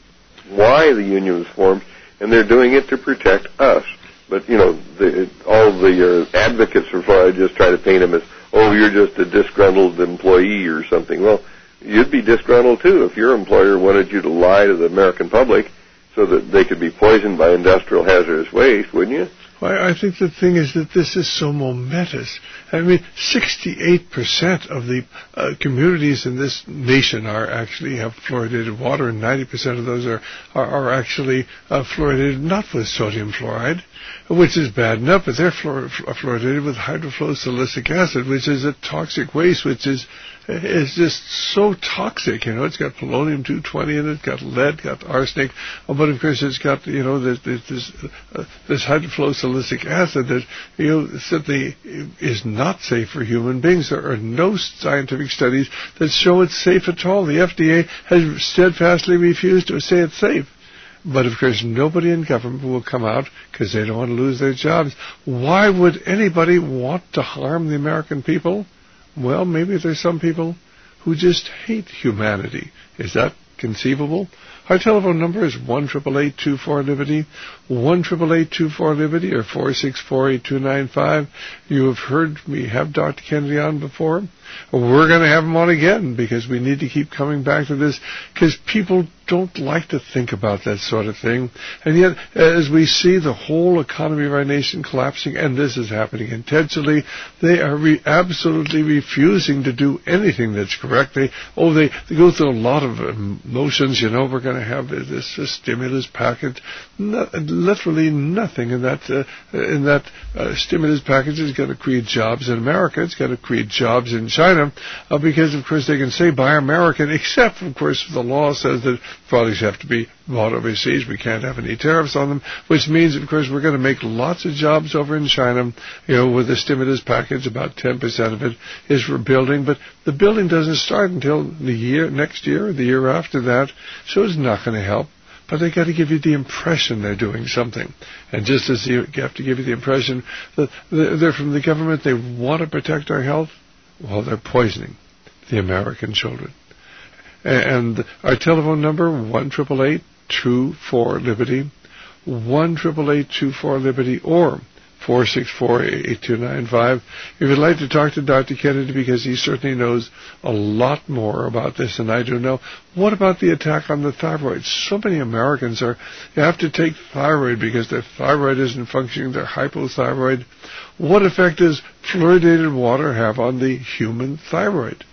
why the union was formed, and they're doing it to protect us. But, you know, the, all the uh, advocates for fluoride just try to paint them as, oh, you're just a disgruntled employee or something. Well, you'd be disgruntled, too, if your employer wanted you to lie to the American public so that they could be poisoned by industrial hazardous waste, wouldn't you? Well, I think the thing is that this is so momentous. I mean, sixty-eight percent of the uh, communities in this nation are actually have fluoridated water, and ninety percent of those are, are, are actually uh, fluoridated not with sodium fluoride, which is bad enough, but they're fluor- fluoridated with hydrofluorosilicic acid, which is a toxic waste, which is is just so toxic. You know, it's got polonium two twenty in it, got lead, got arsenic, but of course it's got, you know, this this, uh, this hydrofluorosilicic acid that, you know, simply is not safe for human beings. There are no scientific studies that show it's safe at all. The F D A has steadfastly refused to say it's safe. But, of course, nobody in government will come out because they don't want to lose their jobs. Why would anybody want to harm the American people? Well, maybe there's some people who just hate humanity. Is that conceivable? Our telephone number is one eight eight eight, two four, Liberty, one eight eight eight, two four, Liberty, or four six four, eight two nine five. You have heard me have Doctor Kennedy on before. We're going to have him on again because we need to keep coming back to this, because people don't like to think about that sort of thing. And yet, as we see the whole economy of our nation collapsing, and this is happening intentionally, they are re- absolutely refusing to do anything that's correct. They, oh, they, they go through a lot of emotions. You know, we're going to have this, this stimulus package. No, literally nothing in that uh, in that uh, stimulus package is going to create jobs in America. It's going to create jobs in China, uh, because, of course, they can say buy American, except, of course, the law says that products have to be bought overseas. We can't have any tariffs on them, which means, of course, we're going to make lots of jobs over in China. You know, with the stimulus package, about ten percent of it is for building, but the building doesn't start until the year next year or the year after that, so it's not going to help. But they got to give you the impression they're doing something. And just as you have to give you the impression that they're from the government, they want to protect our health, well, they're poisoning the American children. And our telephone number, one eight eight eight, two four, Liberty, one eight eight eight, two four, Liberty, or four six four, eight two nine five. If you'd like to talk to Doctor Kennedy, because he certainly knows a lot more about this than I do know. What about the attack on the thyroid? So many Americans are, you have to take thyroid because their thyroid isn't functioning, they're hypothyroid. What effect does fluoridated water have on the human thyroid?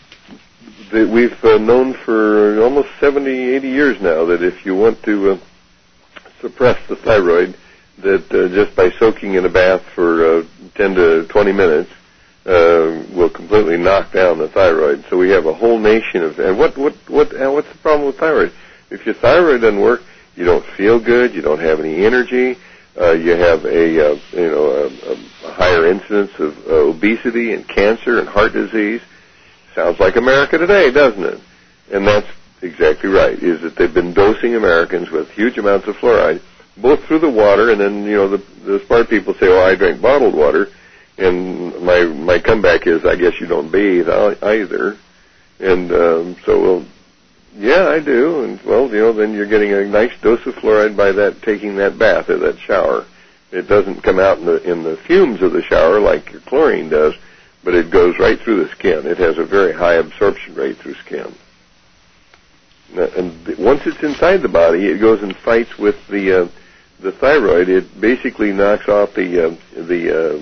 We've uh, known for almost seventy, eighty years now that if you want to uh, suppress the thyroid, that uh, just by soaking in a bath for uh, ten to twenty minutes uh, will completely knock down the thyroid. So we have a whole nation of, and what what what uh, what's the problem with thyroid? If your thyroid doesn't work, you don't feel good, you don't have any energy, uh, you have a uh, you know a, a higher incidence of uh, obesity and cancer and heart disease. Sounds like America today, doesn't it? And that's exactly right, is that they've been dosing Americans with huge amounts of fluoride, both through the water, and then, you know, the, the smart people say, oh, I drink bottled water, and my my comeback is, I guess you don't bathe either. And um, so, well, yeah, I do, and, well, you know, then you're getting a nice dose of fluoride by that taking that bath or that shower. It doesn't come out in the, in the fumes of the shower like your chlorine does, but it goes right through the skin. It has a very high absorption rate through skin. And once it's inside the body, it goes and fights with the uh, the thyroid. It basically knocks off the uh, the uh,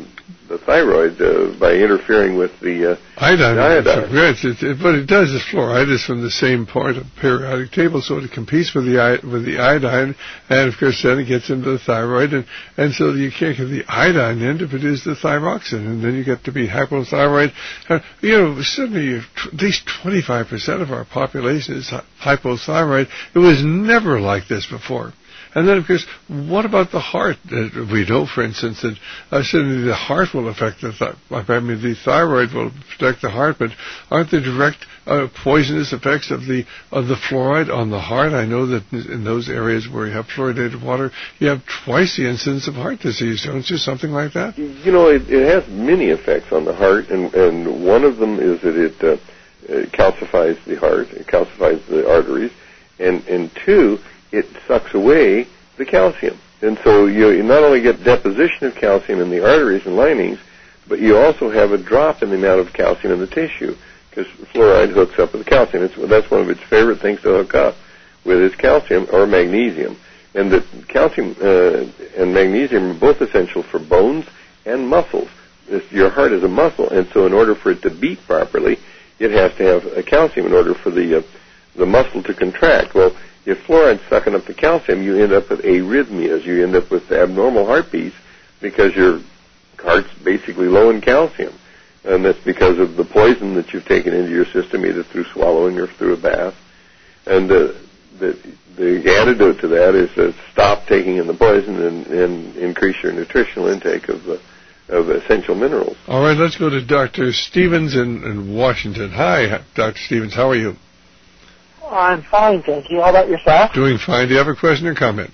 the thyroid uh, by interfering with the uh, iodine. The iodine. Yes, it, it, what it does is fluoride is from the same part of the periodic table, so it competes with the with the iodine, and of course then it gets into the thyroid, and, and so you can't get the iodine in to produce the thyroxine, and then you get to be hypothyroid. Uh, you know, certainly at least twenty-five percent of our population is hypothyroid. It was never like this before. And then, of course, what about the heart? Uh, we know, for instance, that uh, certainly the heart will affect the th- I mean, the thyroid will protect the heart, but aren't there direct uh, poisonous effects of the of the fluoride on the heart? I know that in those areas where you have fluoridated water, you have twice the incidence of heart disease, don't you? Something like that? You know, it, it has many effects on the heart, and, and one of them is that it, uh, it calcifies the heart, it calcifies the arteries, and, and two, it sucks away the calcium. And so you, you not only get deposition of calcium in the arteries and linings, but you also have a drop in the amount of calcium in the tissue, because fluoride hooks up with the calcium. It's, that's one of its favorite things to hook up with is calcium or magnesium. And the calcium uh, and magnesium are both essential for bones and muscles. It's, your heart is a muscle, and so in order for it to beat properly, it has to have a calcium in order for the uh, the muscle to contract. Well, if fluoride's sucking up the calcium, you end up with arrhythmias. You end up with abnormal heartbeats because your heart's basically low in calcium. And that's because of the poison that you've taken into your system, either through swallowing or through a bath. And uh, the, the antidote to that is to stop taking in the poison and, and increase your nutritional intake of uh, of essential minerals. All right, let's go to Doctor Stevens in, in Washington. Hi, Doctor Stevens. How are you? I'm fine, thank you. How about yourself? Doing fine. Do you have a question or comment?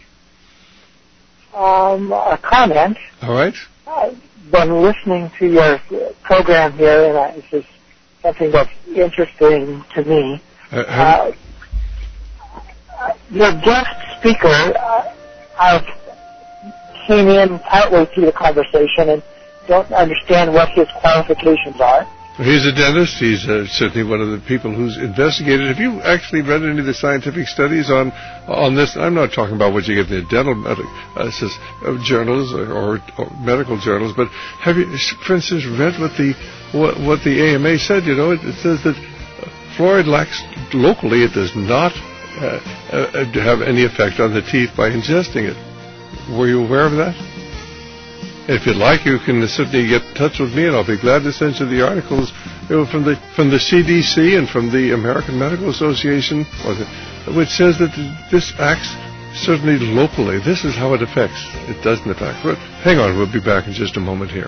Um, a comment. All right. I've been listening to your program here, and uh, it's just something that's interesting to me. Uh, uh, your guest speaker, uh, I came in partway through the conversation and don't understand what his qualifications are. He's a dentist. He's uh, certainly one of the people who's investigated. Have you actually read any of the scientific studies on on this? I'm not talking about what you get in the dental medic, uh, uh, journals or, or, or medical journals, but have you, for instance, read what the what, what the A M A said? You know, it, it says that fluoride lacks locally. It does not uh, uh, have any effect on the teeth by ingesting it. Were you aware of that? If you'd like, you can certainly get in touch with me, and I'll be glad to send you the articles you know, from the from the C D C and from the American Medical Association, or the, which says that this acts certainly locally. This is how it affects. It doesn't affect. But hang on, we'll be back in just a moment here.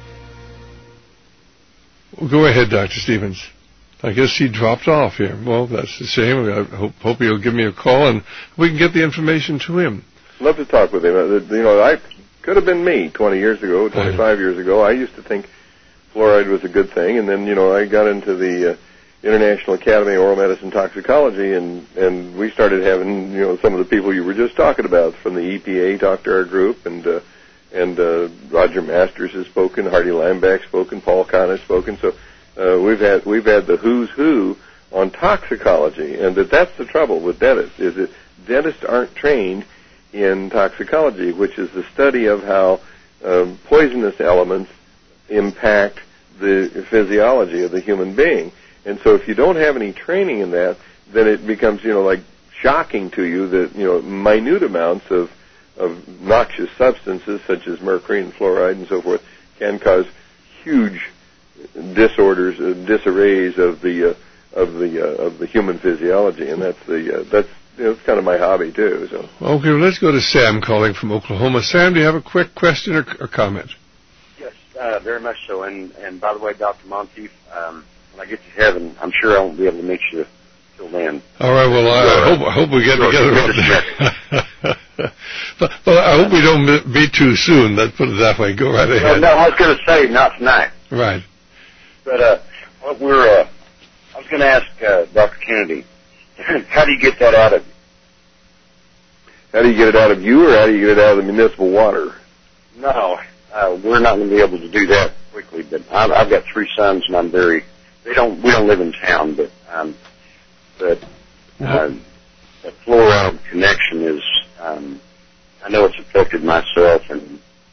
Well, go ahead, Doctor Stevens. I guess he dropped off here. Well, that's a shame. I hope, hope he'll give me a call, and we can get the information to him. Love to talk with him. You know, I... Could have been me twenty years ago, twenty-five years ago. I used to think fluoride was a good thing, and then, you know, I got into the uh, International Academy of Oral Medicine Toxicology, and, and we started having, you know, some of the people you were just talking about from the E P A talk to our group, and uh, and uh, Roger Masters has spoken, Hardy Lambeck spoken, Paul Kahn has spoken. So uh, we've had we've had the who's who on toxicology, and that that's the trouble with dentists, is that dentists aren't trained in toxicology, which is the study of how um, poisonous elements impact the physiology of the human being. And so if you don't have any training in that, then it becomes, you know, like shocking to you that, you know, minute amounts of, of noxious substances such as mercury and fluoride and so forth can cause huge disorders, uh, disarrays of the uh, of the uh, of the human physiology, and that's the uh, that's You know, it's kind of my hobby, too. So. Okay, well, let's go to Sam calling from Oklahoma. Sam, do you have a quick question or, or comment? Yes, uh, very much so. And, and by the way, Doctor Monteith, um, when I get to heaven, I'm sure I won't be able to make you till then. All right, well, I, I, hope, I hope we get together up there. but, but I hope we don't meet too soon. Let's put it that way. Go right ahead. No, no I was going to say not tonight. Right. But uh, what we're, uh, I was going to ask uh, Doctor Kennedy, how do you get that out of you? How do you get it out of you, or how do you get it out of the municipal water? No, uh, we're not going to be able to do that quickly. But I've, I've got three sons, and I'm very. They don't. We don't live in town, but um, but uh, the fluoride connection is. Um, I know it's affected myself and, and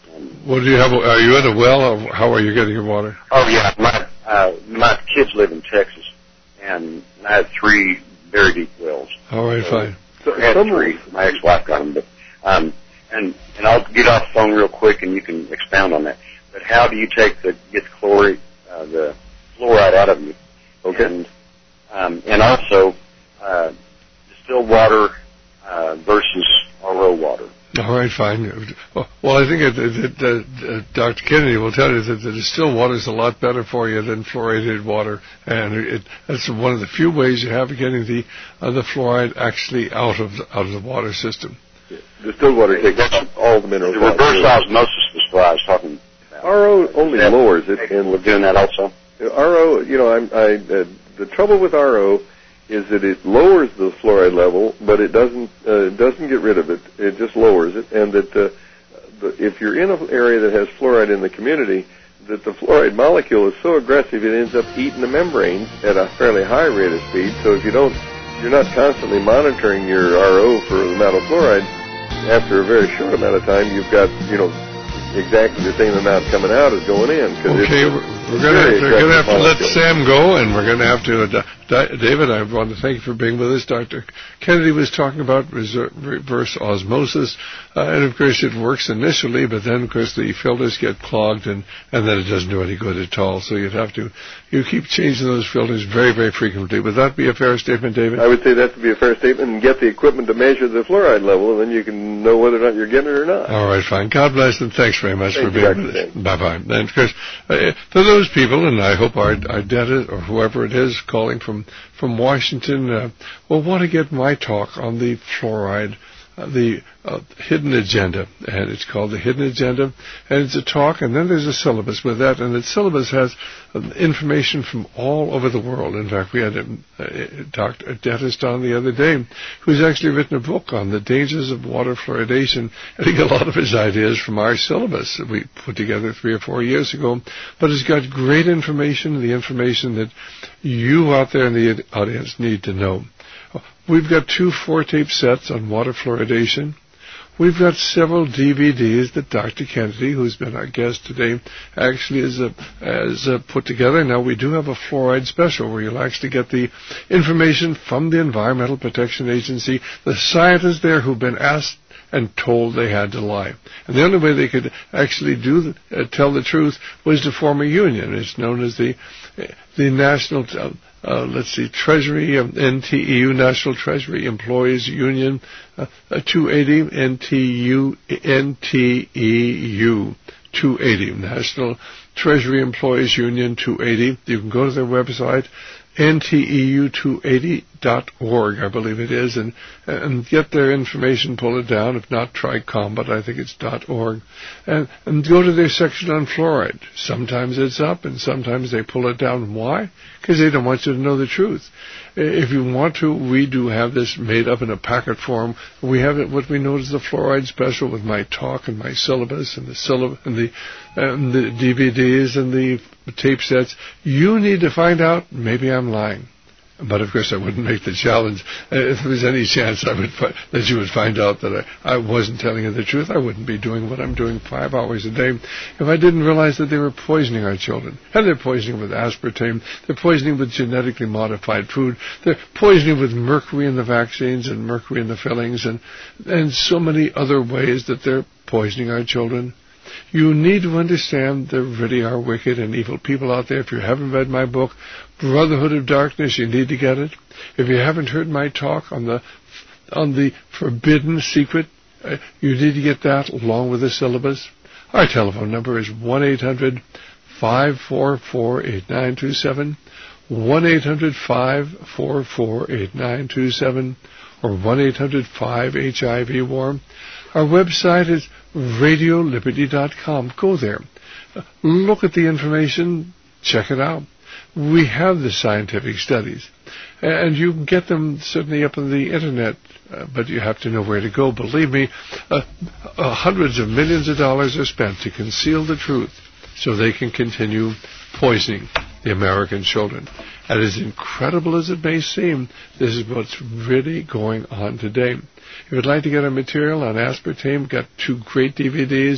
What do you have? Are you at a well, or how are you getting your water? Oh yeah, my uh, my kids live in Texas, and I have three very deep wells. All right, so, fine. So I had three. My ex-wife got them, but um, and and I'll get off the phone real quick, and you can expound on that. But how do you take the get the chloride, uh, the fluoride out of you? Okay. And um, and also uh, distilled water uh, versus R O water. All right, fine. Well, I think that, that, that Doctor Kennedy will tell you that the distilled water is a lot better for you than fluoridated water, and it, that's one of the few ways you have of getting the uh, the fluoride actually out of the, out of the water system. Yeah. Distilled water takes all the minerals. The reverse osmosis was what I was talking about. R O only that, lowers it, and we're doing that also. R O, you know, I'm, I uh, the trouble with R O is that it lowers the fluoride level, but it doesn't uh, doesn't get rid of it. It just lowers it, and that uh, the, if you're in an area that has fluoride in the community, that the fluoride molecule is so aggressive it ends up eating the membranes at a fairly high rate of speed. So if you don't, you're not constantly monitoring your R O for the amount of fluoride. After a very short amount of time, you've got, you know, exactly the same amount coming out as going in. Okay, we're, we're going to have to let Sam go, and we're going to have to, uh, Di- David, I want to thank you for being with us. Doctor Kennedy was talking about reser- reverse osmosis, uh, and of course it works initially, but then of course the filters get clogged, and, and then it doesn't do any good at all. So you'd have to, you keep changing those filters very, very frequently. Would that be a fair statement, David? I would say that would be a fair statement, and get the equipment to measure the fluoride level, and then you can know whether or not you're getting it or not. All right, fine. God bless, and thanks very much Thank for you, being with us. Bye-bye. And of course, uh, for those people, and I hope our, our dentist or whoever it is calling from, from Washington uh, will want to get my talk on the fluoride, uh, the uh, hidden agenda, and it's called the Hidden Agenda, and it's a talk, and then there's a syllabus with that, and the syllabus has uh, information from all over the world. In fact, we had a, a, doctor, a dentist on the other day who's actually written a book on the dangers of water fluoridation, and he got a lot of his ideas from our syllabus that we put together three or four years ago, but it's got great information, the information that you out there in the audience need to know. We've got two four-tape sets on water fluoridation. We've got several D V Ds that Doctor Kennedy, who's been our guest today, actually has, uh, has uh, put together. Now, we do have a fluoride special where you'll actually get the information from the Environmental Protection Agency, the scientists there who've been asked and told they had to lie. And the only way they could actually do the, uh, tell the truth was to form a union. It's known as the the National, uh, uh, let's see, Treasury, um, N T E U, National Treasury Employees Union, uh, uh, two eighty, N T U, N T E U, two eighty, National Treasury Employees Union two eighty. You can go to their website, N T E U two eighty dot org, I believe it is, and and get their information, pull it down. If not, try Combat, I think it's .org, and and go to their section on fluoride. Sometimes it's up, and sometimes they pull it down. Why? Because they don't want you to know the truth. If you want to, we do have this made up in a packet form. We have it, what we know as the fluoride special, with my talk and my syllabus and the syllabus and the and the D V Ds and the tape sets. You need to find out. Maybe I'm lying. But, of course, I wouldn't make the challenge. If there was any chance I would fi- that you would find out that I, I wasn't telling you the truth, I wouldn't be doing what I'm doing five hours a day if I didn't realize that they were poisoning our children. And they're poisoning with aspartame. They're poisoning with genetically modified food. They're poisoning with mercury in the vaccines and mercury in the fillings and, and so many other ways that they're poisoning our children. You need to understand there really are wicked and evil people out there. If you haven't read my book, Brotherhood of Darkness, you need to get it. If you haven't heard my talk on the on the forbidden secret, uh, you need to get that along with the syllabus. Our telephone number is one eight hundred five four four eight nine two seven, one eight hundred five four four eight nine two seven, or one eight hundred five H I V WAR. Our website is radio liberty dot com. Go there. Uh, look at the information. Check it out. We have the scientific studies. And you can get them certainly up on the Internet, uh, but you have to know where to go. Believe me, uh, uh, hundreds of millions of dollars are spent to conceal the truth so they can continue poisoning the American children. And as incredible as it may seem, this is what's really going on today. If you'd like to get our material on aspartame, we've got two great D V Ds.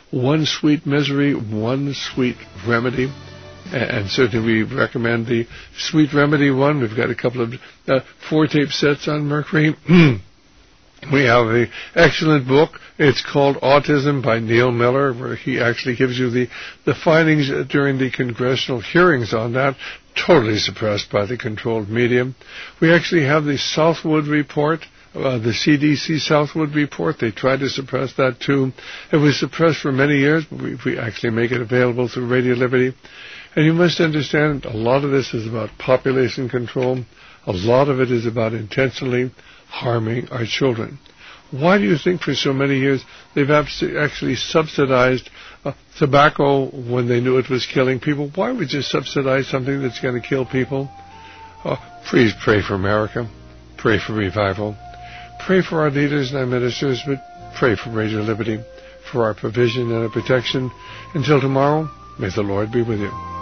One Sweet Misery, One Sweet Remedy. And certainly we recommend the Sweet Remedy one. We've got a couple of uh, four-tape sets on Mercury. We have an excellent book. It's called Autism by Neil Miller, where he actually gives you the, the findings during the congressional hearings on that, totally suppressed by the controlled media. We actually have the Southwood Report, uh, the C D C Southwood Report. They tried to suppress that too. It was suppressed for many years, but we, we actually make it available through Radio Liberty. And you must understand, a lot of this is about population control. A lot of it is about intentionally harming our children. Why do you think for so many years they've actually subsidized uh, tobacco when they knew it was killing people? Why would you subsidize something that's going to kill people? Uh, please pray for America. Pray for revival. Pray for our leaders and our ministers, but pray for Radio Liberty, for our provision and our protection. Until tomorrow, may the Lord be with you.